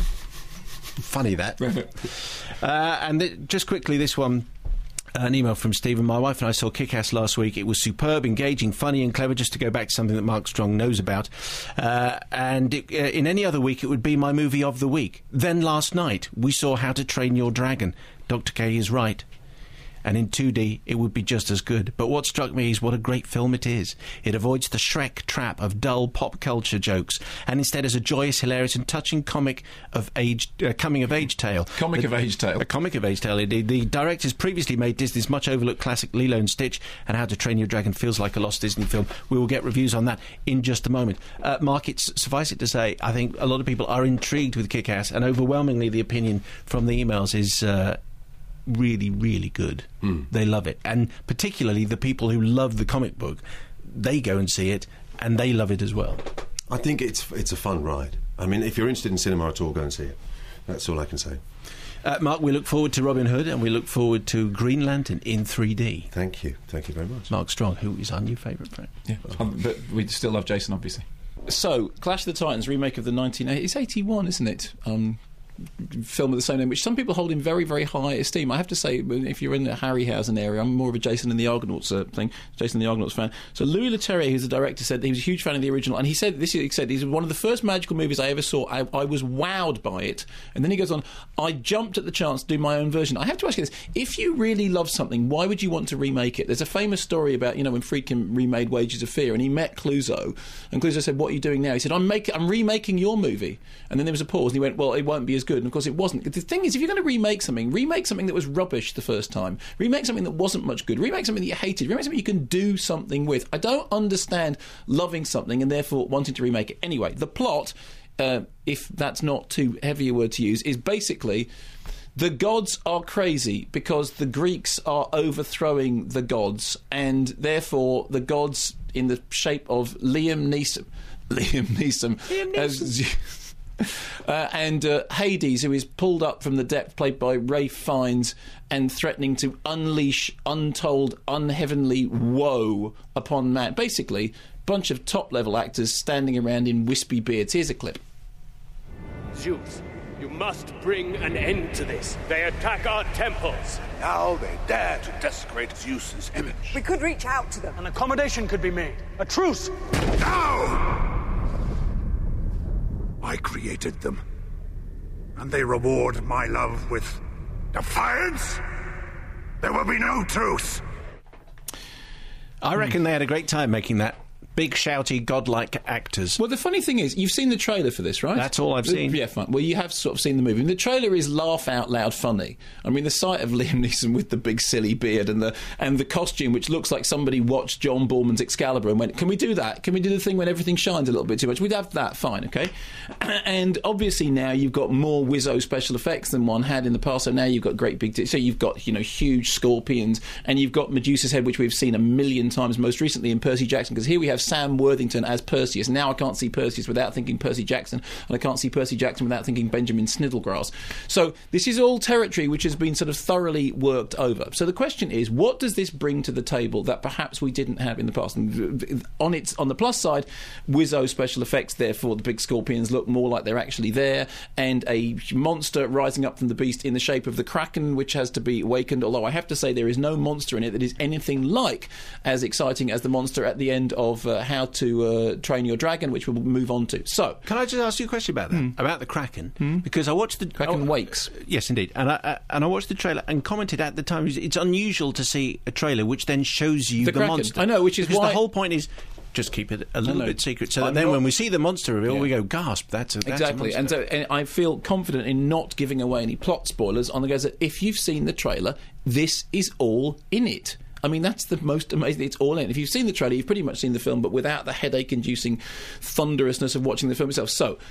A: Funny that. uh, and th- just quickly, this one. An email from Stephen. My wife and I saw Kick-Ass last week. It was superb, engaging, funny and clever, just to go back to something that Mark Strong knows about. Uh, and it, uh, in any other week, it would be my movie of the week. Then last night, we saw How to Train Your Dragon. Doctor K is right. And in two D, it would be just as good. But what struck me is what a great film it is. It avoids the Shrek trap of dull pop culture jokes, and instead is a joyous, hilarious, and touching comic of age, uh, coming-of-age tale.
C: Comic
A: the,
C: of age tale.
A: A comic of age tale, indeed. The directors previously made Disney's much-overlooked classic Lilo and Stitch, and How to Train Your Dragon feels like a lost Disney film. We will get reviews on that in just a moment. Uh, Mark, it's, suffice it to say, I think a lot of people are intrigued with Kick-Ass, and overwhelmingly the opinion from the emails is... Uh, really, really good. Mm. They love it. And particularly the people who love the comic book, they go and see it, and they love it as well.
F: I think it's it's a fun ride. I mean, if you're interested in cinema at all, go and see it. That's all I can say.
A: Uh, Mark, we look forward to Robin Hood, and we look forward to Green Lantern in three D.
F: Thank you. Thank you very much.
A: Mark Strong, who is our new favourite friend.
C: Yeah, um, but we still love Jason, obviously. So, Clash of the Titans, remake of the nineteen eighties. It's eighty-one, isn't it? Um... film of the same name, which some people hold in very, very high esteem. I have to say, if you're in the Harryhausen area, I'm more of a Jason and the Argonauts uh, thing, Jason and the Argonauts fan. So Louis Leterrier, who's the director, said he was a huge fan of the original, and he said this. He said, "It's one of the first magical movies I ever saw. I, I was wowed by it." And then he goes on, "I jumped at the chance to do my own version." I have to ask you this: if you really love something, why would you want to remake it? There's a famous story about, you know, when Friedkin remade Wages of Fear, and he met Clouseau, and Clouseau said, "What are you doing now?" He said, "I'm making, I'm remaking your movie." And then there was a pause, and he went, "Well, it won't be as good." And of course, it wasn't. The thing is, if you're going to remake something, remake something that was rubbish the first time. Remake something that wasn't much good. Remake something that you hated. Remake something you can do something with. I don't understand loving something and therefore wanting to remake it. Anyway, the plot, uh, if that's not too heavy a word to use, is basically the gods are crazy because the Greeks are overthrowing the gods, and therefore the gods, in the shape of Liam Neeson, Liam Neeson, Liam Neeson. As, Uh, and uh, Hades, who is pulled up from the depth, played by Ralph Fiennes, and threatening to unleash untold, unheavenly woe upon man. Basically, a bunch of top-level actors standing around in wispy beards. Here's a clip.
H: Zeus, you must bring an end to this. They attack our temples.
I: Now they dare to desecrate Zeus's image.
J: We could reach out to them.
H: An accommodation could be made. A truce.
I: Now! I created them, and they reward my love with defiance. There will be no truce.
A: I reckon they had a great time making that. Big, shouty, godlike actors.
C: Well, the funny thing is, you've seen the trailer for this, right?
A: That's all I've seen.
C: Yeah, fine. Well, you have sort of seen the movie. And the trailer is laugh-out-loud funny. I mean, the sight of Liam Neeson with the big silly beard and the and the costume, which looks like somebody watched John Borman's Excalibur and went, "Can we do that? Can we do the thing when everything shines a little bit too much?" We'd have that, fine, okay? And obviously now you've got more Wizzo special effects than one had in the past, so now you've got great big... T- so you've got, you know, huge scorpions, and you've got Medusa's head, which we've seen a million times, most recently in Percy Jackson, because here we have Sam Worthington as Perseus. Now I can't see Perseus without thinking Percy Jackson, and I can't see Percy Jackson without thinking Benjamin Sniddlegrass. So this is all territory which has been sort of thoroughly worked over. So the question is, what does this bring to the table that perhaps we didn't have in the past? And on its on the plus side, Wizzo special effects, therefore the big scorpions look more like they're actually there, and a monster rising up from the beast in the shape of the Kraken, which has to be awakened, although I have to say there is no monster in it that is anything like as exciting as the monster at the end of uh, How to uh, Train Your Dragon, which we'll move on to. So,
A: can I just ask you a question about that? Mm. About the Kraken?
C: Mm.
A: Because I watched the...
C: Kraken
A: oh,
C: wakes.
A: Uh, yes, indeed. And I, uh, and I watched the trailer and commented at the time, it's unusual to see a trailer which then shows you
C: the,
A: the monster.
C: I know, which is
A: because
C: why...
A: the whole point is... just keep it a little bit secret, so that then
C: not,
A: when we see the monster reveal,
C: yeah.
A: we go, gasp, that's a that's
C: exactly.
A: A
C: and, so, and I feel confident in not giving away any plot spoilers on the guys that if you've seen the trailer, this is all in it. I mean, that's the most amazing. It's all in. If you've seen the trailer, you've pretty much seen the film, but without the headache-inducing thunderousness of watching the film itself. So,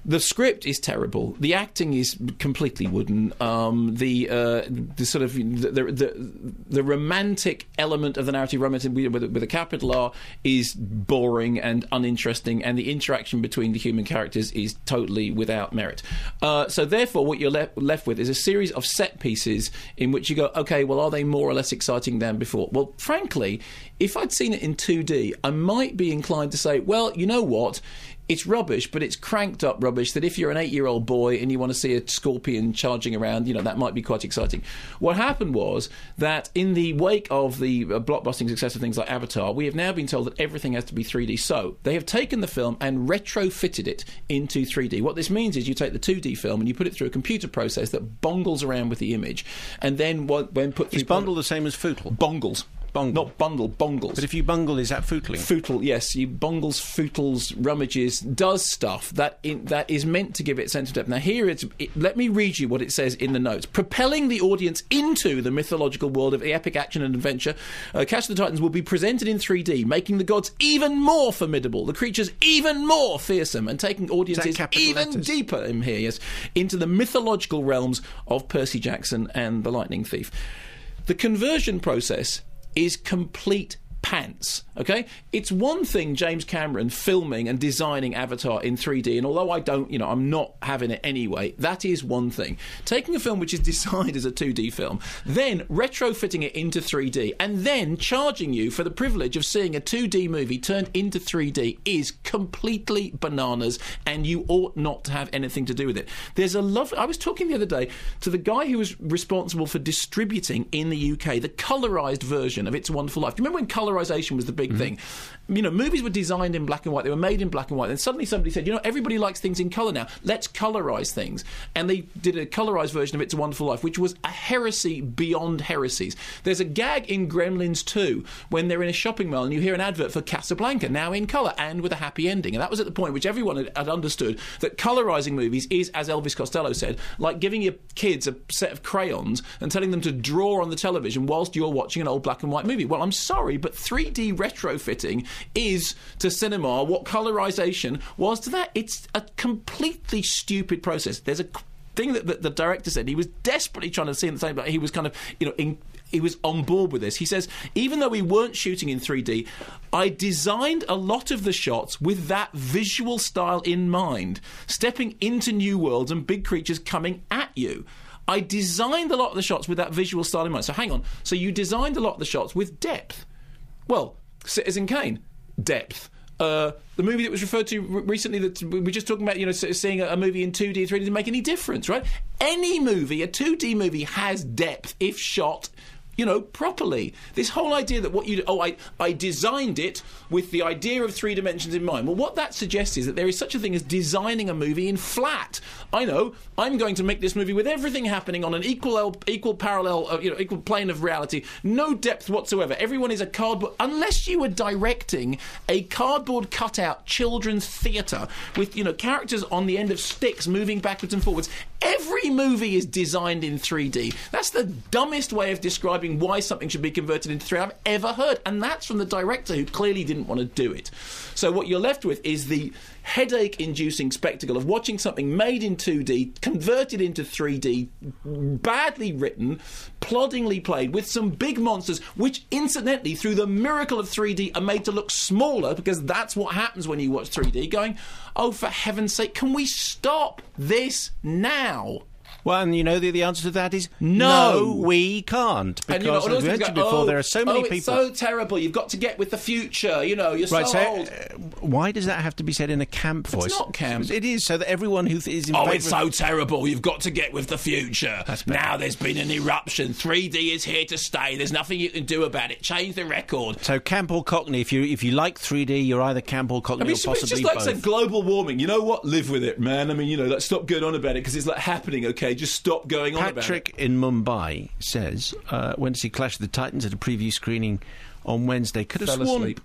C: The script is terrible. The acting is completely wooden. Um, the uh, the sort of the, the the romantic element of the narrative, romantic with, with a capital R, is boring and uninteresting, and the interaction between the human characters is totally without merit. Uh, so therefore, what you're le- left with is a series of set pieces in which you go, okay, well, are they more or less exciting than before? Well, frankly, if I'd seen it in two D, I might be inclined to say, well, you know what? It's rubbish, but it's cranked up rubbish that if you're an eight-year-old boy and you want to see a scorpion charging around, you know, that might be quite exciting. What happened was that in the wake of the uh, blockbusting success of things like Avatar, we have now been told that everything has to be three D. So they have taken the film and retrofitted it into three D. What this means is you take the two D film and you put it through a computer process that bungles around with the image, and then when put through...
A: Is bungle the same as footle?
C: Bungles.
A: Bungle.
C: Not bundle, bungles.
A: But if you bungle, is that footling?
C: Footle, yes. You bungles, footles, rummages, does stuff that in, that is meant to give it a sense of depth. Now, here it's... It, let me read you what it says in the notes. Propelling the audience into the mythological world of the epic action and adventure, uh, Clash of the Titans will be presented in three D, making the gods even more formidable, the creatures even more fearsome, and taking audiences even letters? deeper in here, yes, into the mythological realms of Percy Jackson and the Lightning Thief. The conversion process is complete pants, okay? It's one thing James Cameron filming and designing Avatar in three D, and although I don't, you know, I'm not having it anyway, that is one thing. Taking a film which is designed as a two D film, then retrofitting it into three D, and then charging you for the privilege of seeing a two D movie turned into three D is completely bananas, and you ought not to have anything to do with it. There's a lovely... I was talking the other day to the guy who was responsible for distributing in the U K the colourised version of It's a Wonderful Life. Do you remember when colour colorization was the big mm-hmm. thing? You know, movies were designed in black and white. They were made in black and white. And suddenly somebody said, you know, everybody likes things in colour now. Let's colorize things. And they did a colorized version of It's a Wonderful Life, which was a heresy beyond heresies. There's a gag in Gremlins two when they're in a shopping mall and you hear an advert for Casablanca, now in colour and with a happy ending. And that was at the point which everyone had, had understood that colorizing movies is, as Elvis Costello said, like giving your kids a set of crayons and telling them to draw on the television whilst you're watching an old black and white movie. Well, I'm sorry, but three D retrofitting is to cinema what colorization was to that. It's a completely stupid process. There's a thing that the, the director said. He was desperately trying to see in the same, but he was kind of, you know, in, he was on board with this. He says, even though we weren't shooting in three D, I designed a lot of the shots with that visual style in mind, stepping into new worlds and big creatures coming at you. I designed a lot of the shots with that visual style in mind. So hang on. So you designed a lot of the shots with depth. Well, Citizen Kane, depth. Uh, the movie that was referred to re- recently that we were just talking about, you know, seeing a, a movie in two D, three D doesn't make any difference, right? Any movie, a two D movie, has depth if shot, you know, properly. This whole idea that what you do, oh, I, I designed it with the idea of three dimensions in mind. Well, what that suggests is that there is such a thing as designing a movie in flat. I know, I'm going to make this movie with everything happening on an equal equal parallel, uh, you know, equal plane of reality, no depth whatsoever. Everyone is a cardboard, unless you were directing a cardboard cutout children's theatre with, you know, characters on the end of sticks moving backwards and forwards. Every movie is designed in three D. That's the dumbest way of describing why something should be converted into three D I've ever heard, and that's from the director who clearly didn't want to do it. So what you're left with is the headache-inducing spectacle of watching something made in two D, converted into three D, badly written, ploddingly played, with some big monsters, which, incidentally, through the miracle of three D, are made to look smaller, because that's what happens when you watch three D, going, oh, for heaven's sake, can we stop this now?
A: Well, and you know the, the answer to that is no, no we can't. Because,
C: and, you know,
A: as we mentioned before,
C: oh,
A: there are so many
C: oh,
A: people...
C: it's so terrible, you've got to get with the future, you know, you're
A: right,
C: so,
A: so
C: old.
A: Uh, why does that have to be said in a camp voice?
C: It's not camp.
A: It is, so that everyone who th- is in
C: Oh,
A: favour
C: it's so terrible, you've got to get with the future. Now there's been an eruption, three D is here to stay, there's nothing you can do about it, change the record.
A: So camp or Cockney, if you if you like three D, you're either camp or Cockney,
C: I mean,
A: or possibly
C: it's just like
A: both.
C: said, global warming, you know what, live with it, man. I mean, you know, like, stop going on about it, because it's like happening, okay, just stop going on about it.
A: Patrick in Mumbai says, uh, went to see Clash of the Titans at a preview screening on Wednesday. Could have
C: Fell
A: sworn...
C: asleep.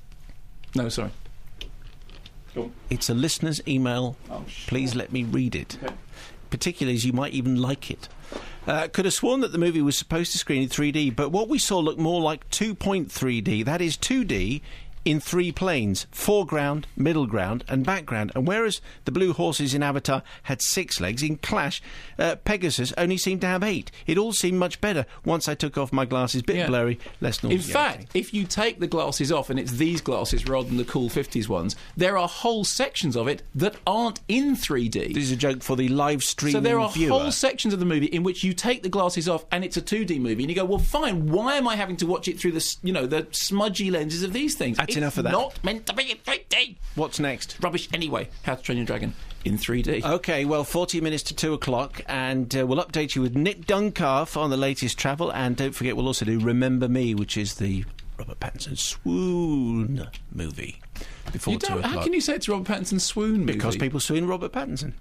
C: No, sorry. Cool.
A: It's a listener's email.
C: Oh, sure.
A: Please let me read it.
C: Okay.
A: Particularly as you might even like it. Uh, could have sworn that the movie was supposed to screen in three D, but what we saw looked more like two point three D. That is two D in three planes: foreground, middle ground, and background. And whereas the blue horses in Avatar had six legs, in Clash, uh, Pegasus only seemed to have eight. It all seemed much better once I took off my glasses. Bit
C: Yeah.
A: blurry, less noisy.
C: In fact, if you take the glasses off, and it's these glasses rather than the cool fifties ones, there are whole sections of it that aren't in three D.
A: This is a joke for the live streaming
C: So there are
A: viewer.
C: whole sections of the movie in which you take the glasses off and it's a two D movie, and you go, well, fine, why am I having to watch it through the, s- you know, the smudgy lenses of these things?
A: That's
C: it's
A: enough of that.
C: not meant to be in three D.
A: What's next?
C: Rubbish anyway. How to Train Your Dragon in three D.
A: Okay, well, forty minutes to two o'clock, and uh, we'll update you with Nick Duncalf on the latest travel, and don't forget we'll also do Remember Me, which is the Robert Pattinson Swoon movie, before
C: You
A: two
C: don't,
A: o'clock.
C: how can you say it's a Robert Pattinson swoon movie?
A: Because people swoon Robert Pattinson.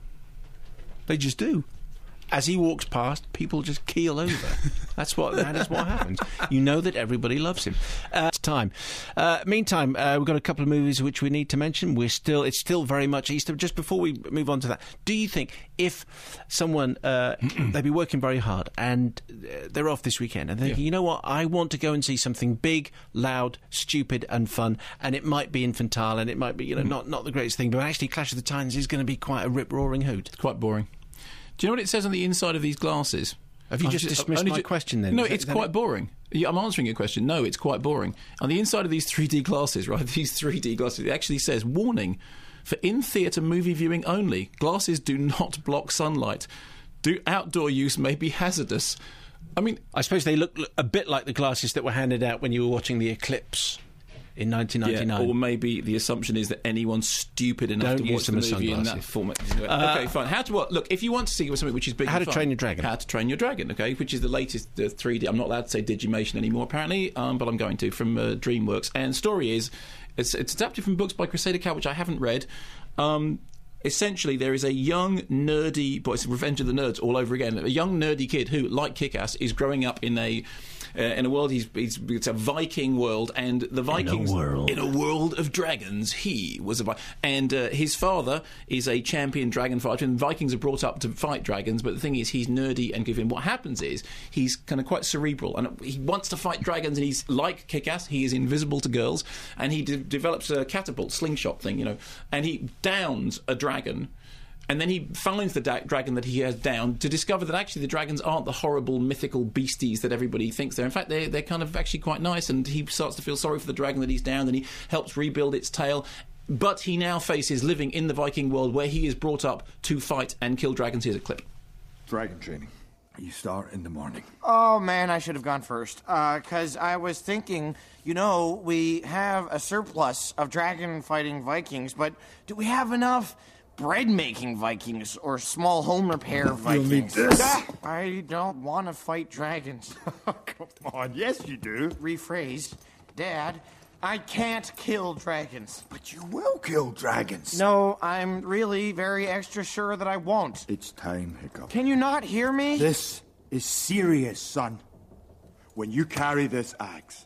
A: They just do. As he walks past, people just keel over. That's what that is what happens. You know that everybody loves him. Uh, it's time. Uh, meantime, uh, we've got a couple of movies which we need to mention. We're still it's still very much Easter. Just before we move on to that, do you think if someone uh, they'd be working very hard and uh, they're off this weekend and they're thinking,
C: Yeah.
A: you know what, I want to go and see something big, loud, stupid, and fun, and it might be infantile and it might be you know not not the greatest thing, but actually Clash of the Titans is going to be quite a rip roaring hoot.
C: Quite boring. Do you know what it says on the inside of these glasses?
A: Have you
C: I've
A: just dismissed
C: only
A: my
C: ju-
A: question then?
C: No,
A: Is that-
C: it's
A: is that
C: quite
A: it?
C: boring. Yeah, I'm answering your question. No, it's quite boring. On the inside of these three D glasses, right, these three D glasses, it actually says, warning, for in-theatre movie viewing only, glasses do not block sunlight. Do outdoor use may be hazardous. I mean...
A: I suppose they look a bit like the glasses that were handed out when you were watching The Eclipse in nineteen ninety-nine.
C: Yeah, or maybe the assumption is that anyone stupid enough
A: Don't
C: to
A: use
C: watch the
A: them as
C: movie in that
A: sunglasses.
C: format. Uh, okay, fine. How to what? Look, if you want to see something which is big,
A: How
C: and
A: to
C: fun,
A: Train Your Dragon.
C: How to Train Your Dragon. Okay, which is the latest uh, three D. I'm not allowed to say Digimation anymore, apparently, um, but I'm going to from uh, DreamWorks. And story is, it's, it's adapted from books by Crusader Cat, which I haven't read. Um, Essentially, there is a young, nerdy... Boy, it's Revenge of the Nerds all over again. A young, nerdy kid who, like Kick-Ass, is growing up in a... Uh, in a world, he's, he's it's a Viking world, and the Vikings
A: In a world.
C: in a world of dragons. He was a Vi- and uh, his father is a champion dragon fighter. And Vikings are brought up to fight dragons, but the thing is, he's nerdy and goofy. And what happens is he's kind of quite cerebral, and he wants to fight dragons. And he's like Kick-Ass. He is invisible to girls, and he de- develops a catapult slingshot thing, you know, and he downs a dragon. And then he finds the da- dragon that he has down to discover that actually the dragons aren't the horrible mythical beasties that everybody thinks they're. In fact, they're, they're kind of actually quite nice, and he starts to feel sorry for the dragon that he's downed, and he helps rebuild its tail. But he now faces living in the Viking world where he is brought up to fight and kill dragons. Here's a clip.
I: Dragon training. You start in the morning.
J: Oh, man, I should have gone first. Because I was thinking, you know, we have a surplus of dragon-fighting Vikings, but do we have enough bread-making Vikings or small home repair Vikings?
I: need this.
J: Ah, I don't want to fight dragons.
I: Come on, yes you do.
J: Rephrased. Dad, I can't kill dragons.
I: But you will kill dragons.
J: No, I'm really very extra sure that I won't.
I: It's time, Hiccup.
J: Can you not hear me?
I: This is serious, son. When you carry this axe,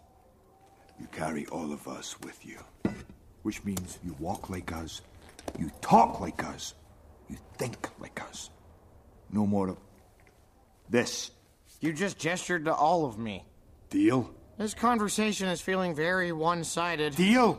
I: you carry all of us with you. Which means you walk like us, you talk like us, you think like us. No more of this.
J: You just gestured to all of me.
I: Deal?
J: This conversation is feeling very one-sided.
I: Deal?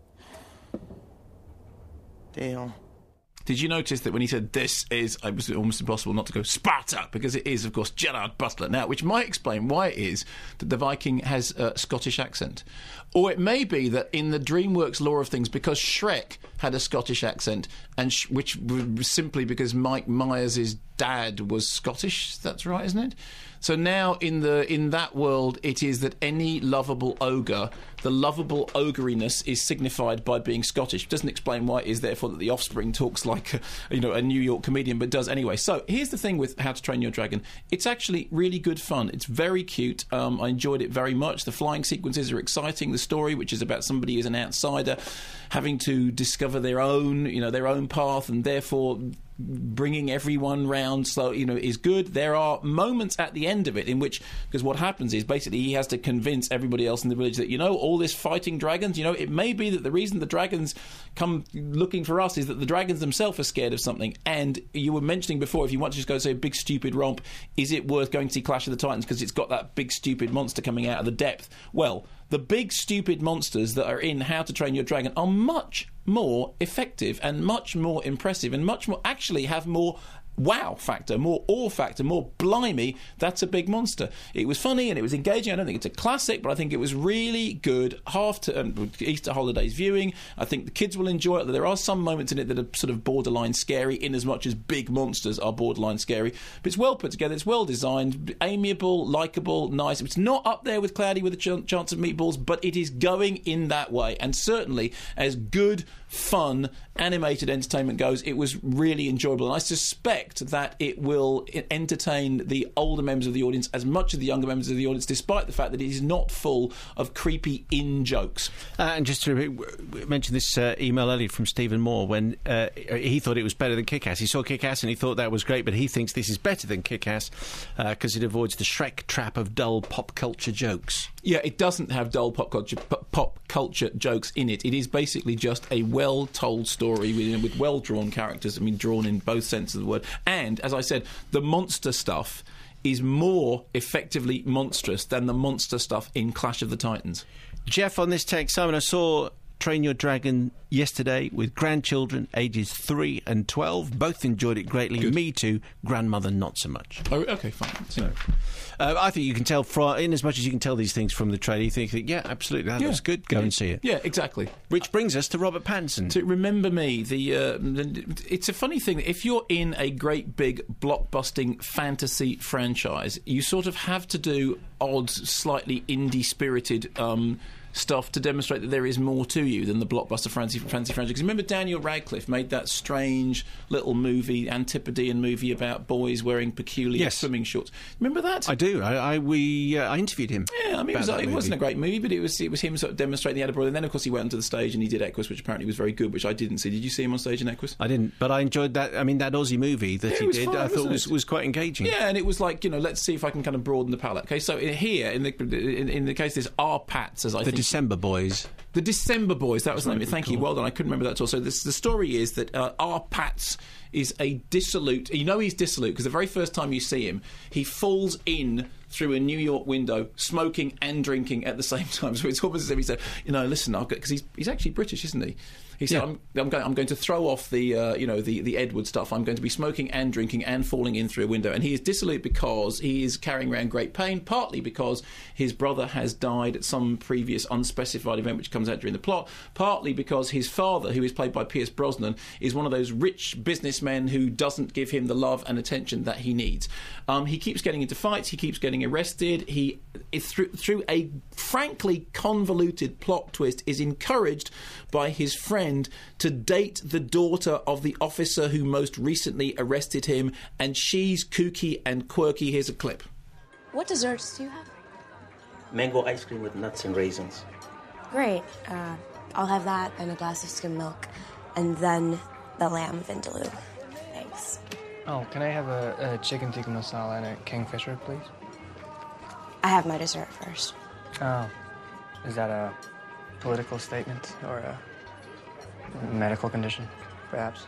J: Deal.
C: Did you notice that when he said this is, it was almost impossible not to go Sparta, because it is, of course, Gerard Butler. Now, which might explain why it is that the Viking has a Scottish accent. Or it may be that in the DreamWorks lore of things, because Shrek had a Scottish accent, and sh- which was simply because Mike Myers' dad was Scottish. That's right, isn't it? So now in the in that world, it is that any lovable ogre, the lovable ogriness is signified by being Scottish. It doesn't explain why it is therefore that the offspring talks like a, you know, a New York comedian, but does anyway. So here's the thing with How to Train Your Dragon. It's actually really good fun. It's very cute. Um, I enjoyed it very much. The flying sequences are exciting. The story, which is about somebody who's an outsider having to discover their own, you know, their own path, and therefore bringing everyone round, so you know, is good. There are moments at the end of it in which, because what happens is basically he has to convince everybody else in the village that, you know, all this fighting dragons, you know, it may be that the reason the dragons come looking for us is that the dragons themselves are scared of something. And you were mentioning before, if you want to just go say a big stupid romp, is it worth going to see Clash of the Titans because it's got that big stupid monster coming out of the depth? Well, the big stupid monsters that are in How to Train Your Dragon are much more effective and much more impressive and much more actually have more wow factor, more awe factor, more blimey, that's a big monster. It was funny and it was engaging. I don't think it's a classic, but I think it was really good half to um, Easter holidays viewing. I think the kids will enjoy it. There are some moments in it that are sort of borderline scary, in as much as big monsters are borderline scary, but it's well put together, it's well designed, amiable, likeable, nice. It's not up there with Cloudy with a ch- Chance of Meatballs, but it is going in that way, and certainly as good, fun, animated entertainment goes, it was really enjoyable, and I suspect that it will entertain the older members of the audience as much as the younger members of the audience, despite the fact that it is not full of creepy in-jokes.
A: Uh, and just to re- mention this uh, email earlier from Stephen Moore, when uh, he thought it was better than Kick-Ass. He saw Kick-Ass and he thought that was great, but he thinks this is better than Kick-Ass because uh, it avoids the Shrek trap of dull pop culture jokes.
C: Yeah, it doesn't have dull pop culture pop culture jokes in it. It is basically just a well-told story with, with well-drawn characters. I mean, drawn in both senses of the word. And, as I said, the monster stuff is more effectively monstrous than the monster stuff in Clash of the Titans.
A: Jeff, on this text, Simon, I saw Train Your Dragon yesterday with grandchildren ages three and twelve. Both enjoyed it greatly.
C: Good.
A: Me too. Grandmother not so much.
C: Oh, okay, fine. So,
A: uh, I think you can tell, from, in as much as you can tell these things from the trailer, you think, that, yeah, absolutely, that
C: yeah.
A: looks good. Go
C: yeah.
A: and see it.
C: Yeah, exactly.
A: Which brings us to Robert Pattinson.
C: To Remember Me, the, uh, the it's a funny thing. If you're in a great big blockbusting fantasy franchise, you sort of have to do odd, slightly indie-spirited Um, stuff to demonstrate that there is more to you than the blockbuster fantasy, fantasy franchise. Because remember, Daniel Radcliffe made that strange little movie, Antipodean movie about boys wearing peculiar
A: yes.
C: swimming shorts. Remember that?
A: I do. I, I we uh, I interviewed him.
C: Yeah, I mean, it, was, it wasn't a great movie, but it was it was him sort of demonstrating the Edinburgh. And then, of course, he went onto the stage and he did Equus, which apparently was very good, which I didn't see. Did you see him on stage in Equus?
A: I didn't, but I enjoyed that. I mean, that Aussie movie that
C: yeah,
A: he did,
C: fun,
A: I thought was,
C: it?
A: was quite engaging.
C: Yeah, and it was like, you know, let's see if I can kind of broaden the palette. Okay, so in here, in the in, in the case, there's R. Pats, as I
A: the
C: think.
A: The December Boys.
C: The December Boys, that was the name. Thank
A: cool.
C: you, well done. I couldn't remember that at all. So this, the story is that uh, R. Pats is a dissolute. You know he's dissolute because the very first time you see him, he falls in through a New York window, smoking and drinking at the same time. So it's almost as if he said, you know, listen, I'll go, because he's he's actually British, isn't he? He said,
A: yeah.
C: I'm, I'm, going, I'm going to throw off the, uh, you know, the, the Edward stuff. I'm going to be smoking and drinking and falling in through a window. And he is dissolute because he is carrying around great pain, partly because his brother has died at some previous unspecified event which comes out during the plot, partly because his father, who is played by Pierce Brosnan, is one of those rich businessmen who doesn't give him the love and attention that he needs. Um, he keeps getting into fights, he keeps getting arrested, he, through, through a frankly convoluted plot twist, is encouraged by his friend to date the daughter of the officer who most recently arrested him, and she's kooky and quirky. Here's a clip.
K: What desserts do you have?
L: Mango ice cream with nuts and raisins.
K: Great. Uh, I'll have that and a glass of skim milk, and then the lamb vindaloo. Thanks.
M: Oh, can I have a, a chicken tikka masala and a kingfisher, please?
K: I have my dessert first.
M: Oh, is that a political statement or a medical condition, perhaps?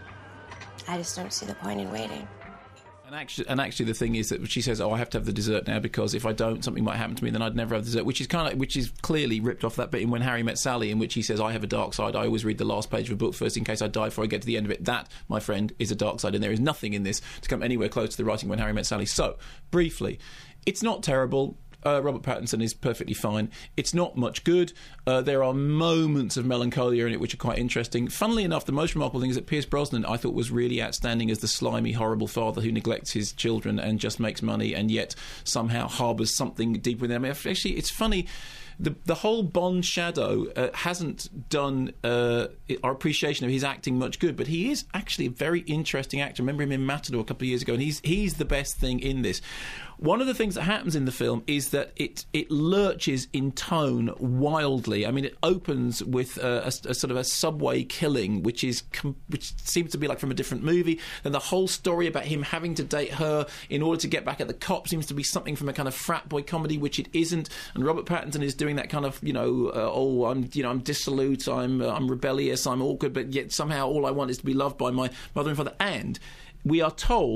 K: I just don't see the point in waiting.
C: And actually, and actually, the thing is that she says, "Oh, I have to have the dessert now because if I don't, something might happen to me. Then I'd never have the dessert." Which is kind of, which is clearly ripped off that bit in When Harry Met Sally, in which he says, "I have a dark side. I always read the last page of a book first in case I die before I get to the end of it." That, my friend, is a dark side, and there is nothing in this to come anywhere close to the writing When Harry Met Sally. So, briefly, it's not terrible. Uh, Robert Pattinson is perfectly fine. It's not much good. Uh, there are moments of melancholia in it which are quite interesting. Funnily enough, the most remarkable thing is that Pierce Brosnan, I thought, was really outstanding as the slimy, horrible father who neglects his children and just makes money and yet somehow harbours something deep within him. I mean, actually, it's funny. The the whole Bond shadow uh, hasn't done uh, our appreciation of his acting much good, but he is actually a very interesting actor. I remember him in Matador a couple of years ago, and he's he's the best thing in this. One of the things that happens in the film is that it it lurches in tone wildly. I mean, it opens with a, a, a sort of a subway killing, which is com- which seems to be like from a different movie. Then the whole story about him having to date her in order to get back at the cop seems to be something from a kind of frat boy comedy, which it isn't. And Robert Pattinson is doing that kind of, you know, uh, oh, I'm you know I'm dissolute, I'm uh, I'm rebellious, I'm awkward, but yet somehow all I want is to be loved by my mother and father. And we are told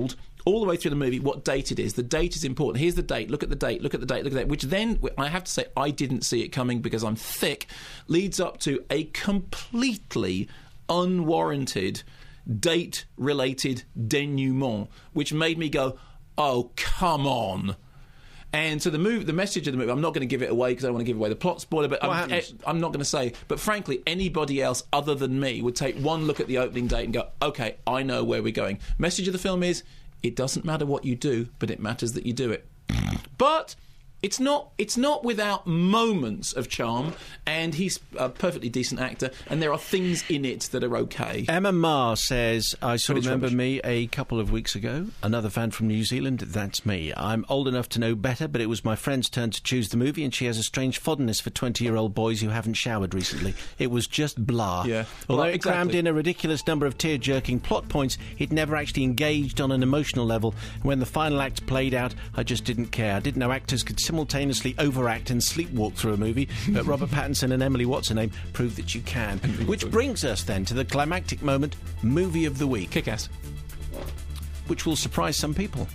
C: all the way through the movie what date it is. The date is important. Here's the date. Look at the date. Look at the date. Look at the date. Which then, I have to say, I didn't see it coming because I'm thick, leads up to a completely unwarranted date-related denouement, which made me go, oh, come on. And so the movie, the message of the movie, I'm not going to give it away because I don't want to give away the plot spoiler, but I'm, I'm not going to say. But frankly, anybody else other than me would take one look at the opening date and go, okay, I know where we're going. Message of the film is, it doesn't matter what you do, but it matters that you do it. But it's not it's not without moments of charm, and he's a perfectly decent actor, and there are things in it that are okay.
A: Emma Marr says, I saw Remember
C: rubbish.
A: Me a couple of weeks ago. Another fan from New Zealand, that's me. I'm old enough to know better, but it was my friend's turn to choose the movie, and she has a strange fondness for twenty-year-old boys who haven't showered recently. It was just blah.
C: Yeah.
A: Although
C: Well,
A: it
C: exactly.
A: crammed in a ridiculous number of tear-jerking plot points, it never actually engaged on an emotional level. When the final act played out, I just didn't care. I didn't know actors could simultaneously overact and sleepwalk through a movie, but Robert Pattinson and Emily What's-Her-Name prove that you can. Which brings us then to the climactic moment, Movie of the Week.
C: Kick-Ass.
A: Which will surprise some people.